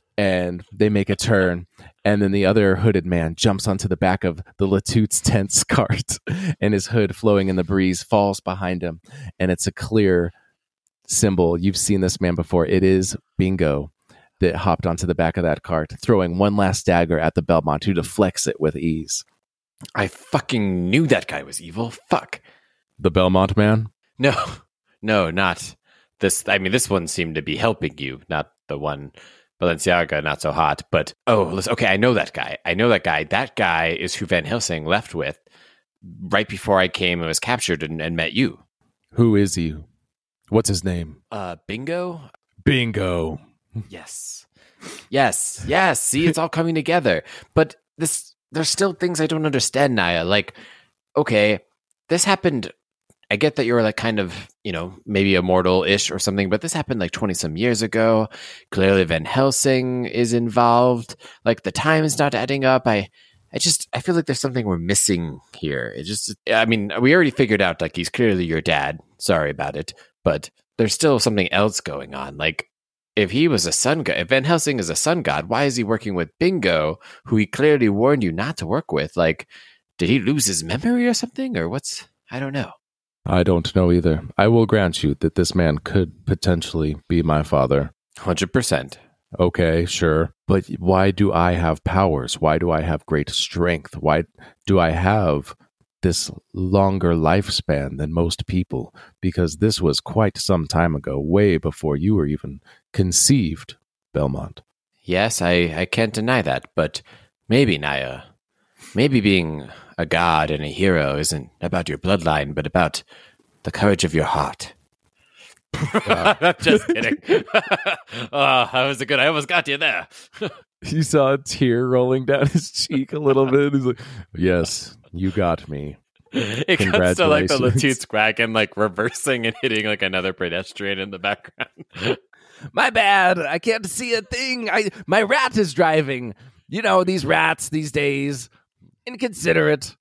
And they make a turn. And then the other hooded man jumps onto the back of the Latoots tent's cart. And his hood flowing in the breeze falls behind him. And it's a clear symbol. You've seen this man before. It is Bingo that hopped onto the back of that cart, throwing one last dagger at the Belmont who deflects it with ease. I fucking knew that guy was evil. Fuck. The Belmont man? No, no, not this. I mean, this one seemed to be helping you, not the one Balenciaga, not so hot. But, oh, listen, okay, I know that guy. I know that guy. That guy is who Van Helsing left with right before I came and was captured and, and met you. Who is he? What's his name? Uh, Bingo? Bingo. Yes. Yes. Yes. See, it's all coming together. But this, there's still things I don't understand, Naya. Like, okay, this happened. I get that you're like kind of, you know, maybe immortal-ish or something, but this happened like twenty some years ago. Clearly Van Helsing is involved. Like the time is not adding up. I, I just, I feel like there's something we're missing here. It just, I mean, we already figured out like he's clearly your dad. Sorry about it. But there's still something else going on. Like, if he was a sun god, if Van Helsing is a sun god, why is he working with Bingo, who he clearly warned you not to work with? Like, did he lose his memory or something? Or what's, I don't know. I don't know either. I will grant you that this man could potentially be my father. one hundred percent. Okay, sure. But why do I have powers? Why do I have great strength? Why do I have this longer lifespan than most people? Because this was quite some time ago, way before you were even conceived, Belmont. Yes, I, I can't deny that, but maybe, Naya, maybe being a god and a hero isn't about your bloodline, but about the courage of your heart. I'm just kidding. Oh, that was a good, I almost got you there. You saw a tear rolling down his cheek a little bit. He's like, yes, you got me. It comes to like the Latoots wagon, like reversing and hitting like another pedestrian in the background. My bad. I can't see a thing. I my rat is driving. You know, these rats these days. Inconsiderate.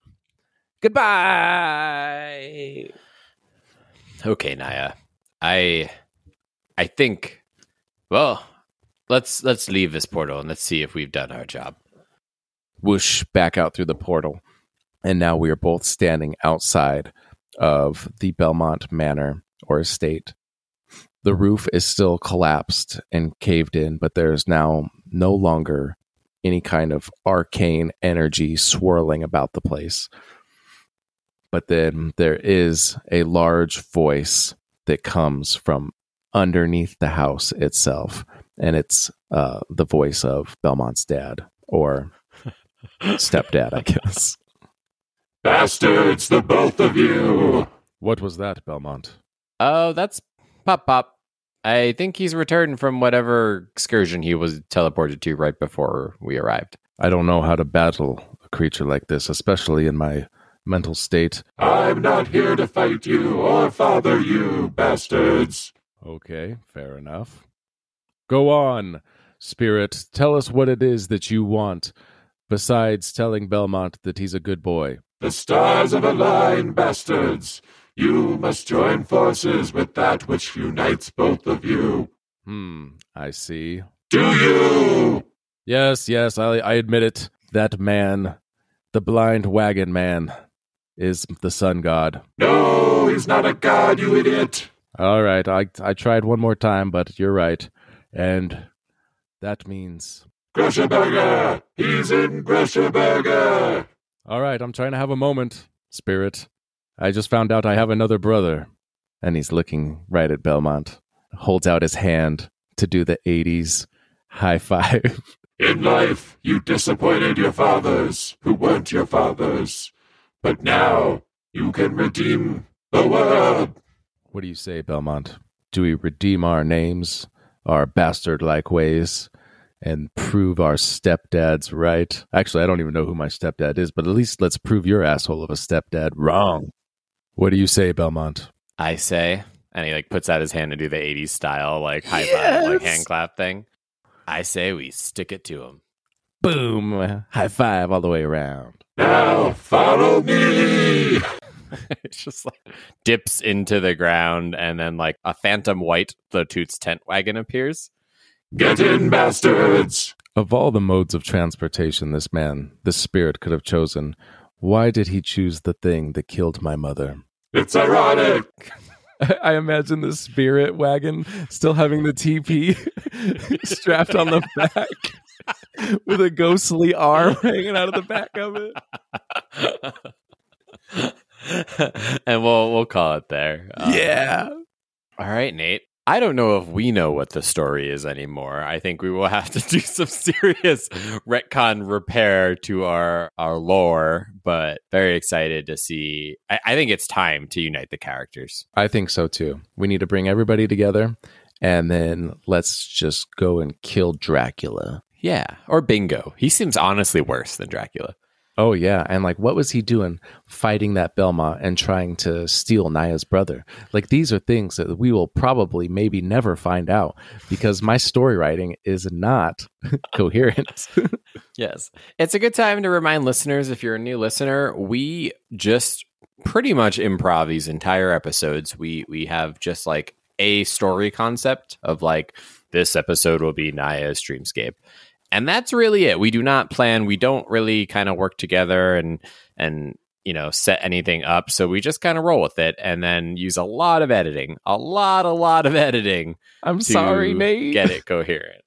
Goodbye. Okay, Naya. I I think well, let's let's leave this portal and let's see if we've done our job. Whoosh back out through the portal. And now we are both standing outside of the Belmont Manor or estate. The roof is still collapsed and caved in, but there's now no longer any kind of arcane energy swirling about the place. But then there is a large voice that comes from underneath the house itself, and it's uh, the voice of Belmont's dad, or stepdad, I guess. Bastards, the both of you! What was that, Belmont? Oh, that's Pop Pop. I think he's returned from whatever excursion he was teleported to right before we arrived. I don't know how to battle a creature like this, especially in my mental state. I'm not here to fight you or father you, bastards. Okay, fair enough. Go on, Spirit. Tell us what it is that you want, besides telling Belmont that he's a good boy. The stars have aligned, bastards. You must join forces with that which unites both of you. Hmm, I see. Do you? Yes, yes, I, I admit it. That man, the blind wagon man, is the sun god. No, he's not a god, you idiot. All right, I, I tried one more time, but you're right. And that means... Greshaberger! He's in Greshaberger! All right, I'm trying to have a moment, Spirit. I just found out I have another brother. And he's looking right at Belmont. Holds out his hand to do the eighties high five. In life, you disappointed your fathers, who weren't your fathers. But now, you can redeem the world. What do you say, Belmont? Do we redeem our names, our bastard-like ways, and prove our stepdads right? Actually, I don't even know who my stepdad is, but at least let's prove your asshole of a stepdad wrong. What do you say, Belmont? I say, and he like puts out his hand to do the eighties style like high Yes! five, like hand clap thing. I say we stick it to him. Boom! High five all the way around. Now, follow me! It's just like dips into the ground, and then like a phantom white the Toots tent wagon appears. Get in, bastards! Of all the modes of transportation this man, this spirit could have chosen, why did he choose the thing that killed my mother? It's ironic! I imagine the spirit wagon still having the T P strapped on the back with a ghostly arm hanging out of the back of it. And we'll we'll call it there. Um, Yeah. All right, Nate. I don't know if we know what the story is anymore. I think we will have to do some serious retcon repair to our, our lore, but very excited to see. I, I think it's time to unite the characters. I think so too. We need to bring everybody together and then let's just go and kill Dracula. Yeah, or Bingo. He seems honestly worse than Dracula. Oh, yeah. And like, what was he doing fighting that Belmont and trying to steal Naya's brother? Like, these are things that we will probably maybe never find out because my story writing is not coherent. Yes. It's a good time to remind listeners, if you're a new listener, we just pretty much improv these entire episodes. We we have just like a story concept of like, this episode will be Naya's Dreamscape. And that's really it. We do not plan. We don't really kind of work together and, and you know, set anything up. So we just kind of roll with it and then use a lot of editing, a lot, a lot of editing. I'm to sorry, Nate. Get it coherent.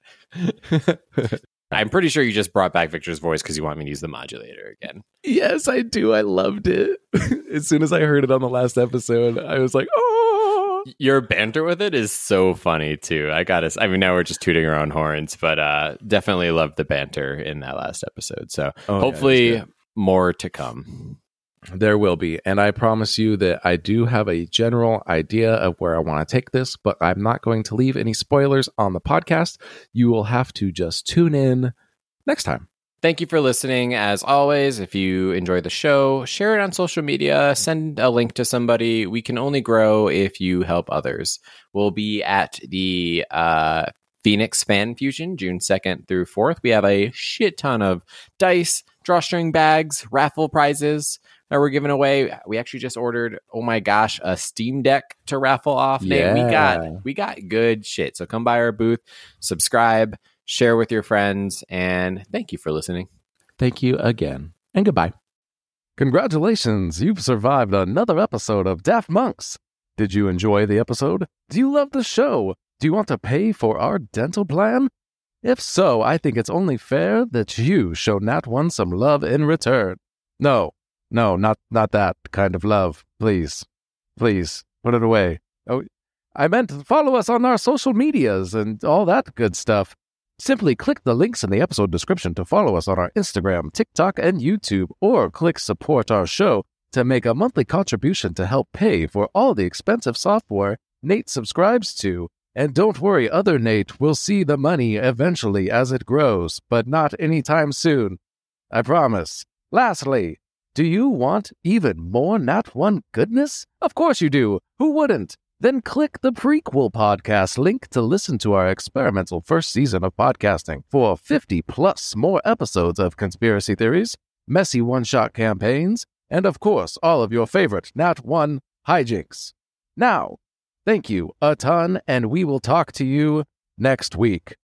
I'm pretty sure you just brought back Victor's voice because you want me to use the modulator again. Yes, I do. I loved it. As soon as I heard it on the last episode, I was like, oh. Your banter with it is so funny too. I gotta. I mean, now we're just tooting our own horns, but uh, definitely loved the banter in that last episode. So Oh, hopefully yeah, more to come. There will be. And I promise you that I do have a general idea of where I want to take this, but I'm not going to leave any spoilers on the podcast. You will have to just tune in next time. Thank you for listening. As always, if you enjoy the show, share it on social media, send a link to somebody. We can only grow if you help others. We'll be at the uh, Phoenix Fan Fusion June second through fourth. We have a shit ton of dice, drawstring bags, raffle prizes that we're giving away. We actually just ordered, oh my gosh, a Steam Deck to raffle off. Yeah. Nate, we got we got good shit. So come by our booth, subscribe, share with your friends, and thank you for listening. Thank you again, and goodbye. Congratulations, you've survived another episode of Daft Monks. Did you enjoy the episode? Do you love the show? Do you want to pay for our dental plan? If so, I think it's only fair that you show Nat One some love in return. No, no, not not that kind of love. Please, please, put it away. Oh, I meant follow us on our social medias and all that good stuff. Simply click the links in the episode description to follow us on our Instagram, TikTok, and YouTube, or click support our show to make a monthly contribution to help pay for all the expensive software Nate subscribes to. And don't worry, other Nate will see the money eventually as it grows, but not anytime soon. I promise. Lastly, do you want even more Nat One goodness? Of course you do. Who wouldn't? Then click the prequel podcast link to listen to our experimental first season of podcasting for fifty plus more episodes of conspiracy theories, messy one-shot campaigns, and of course, all of your favorite Nat One hijinks. Now, thank you a ton, and we will talk to you next week.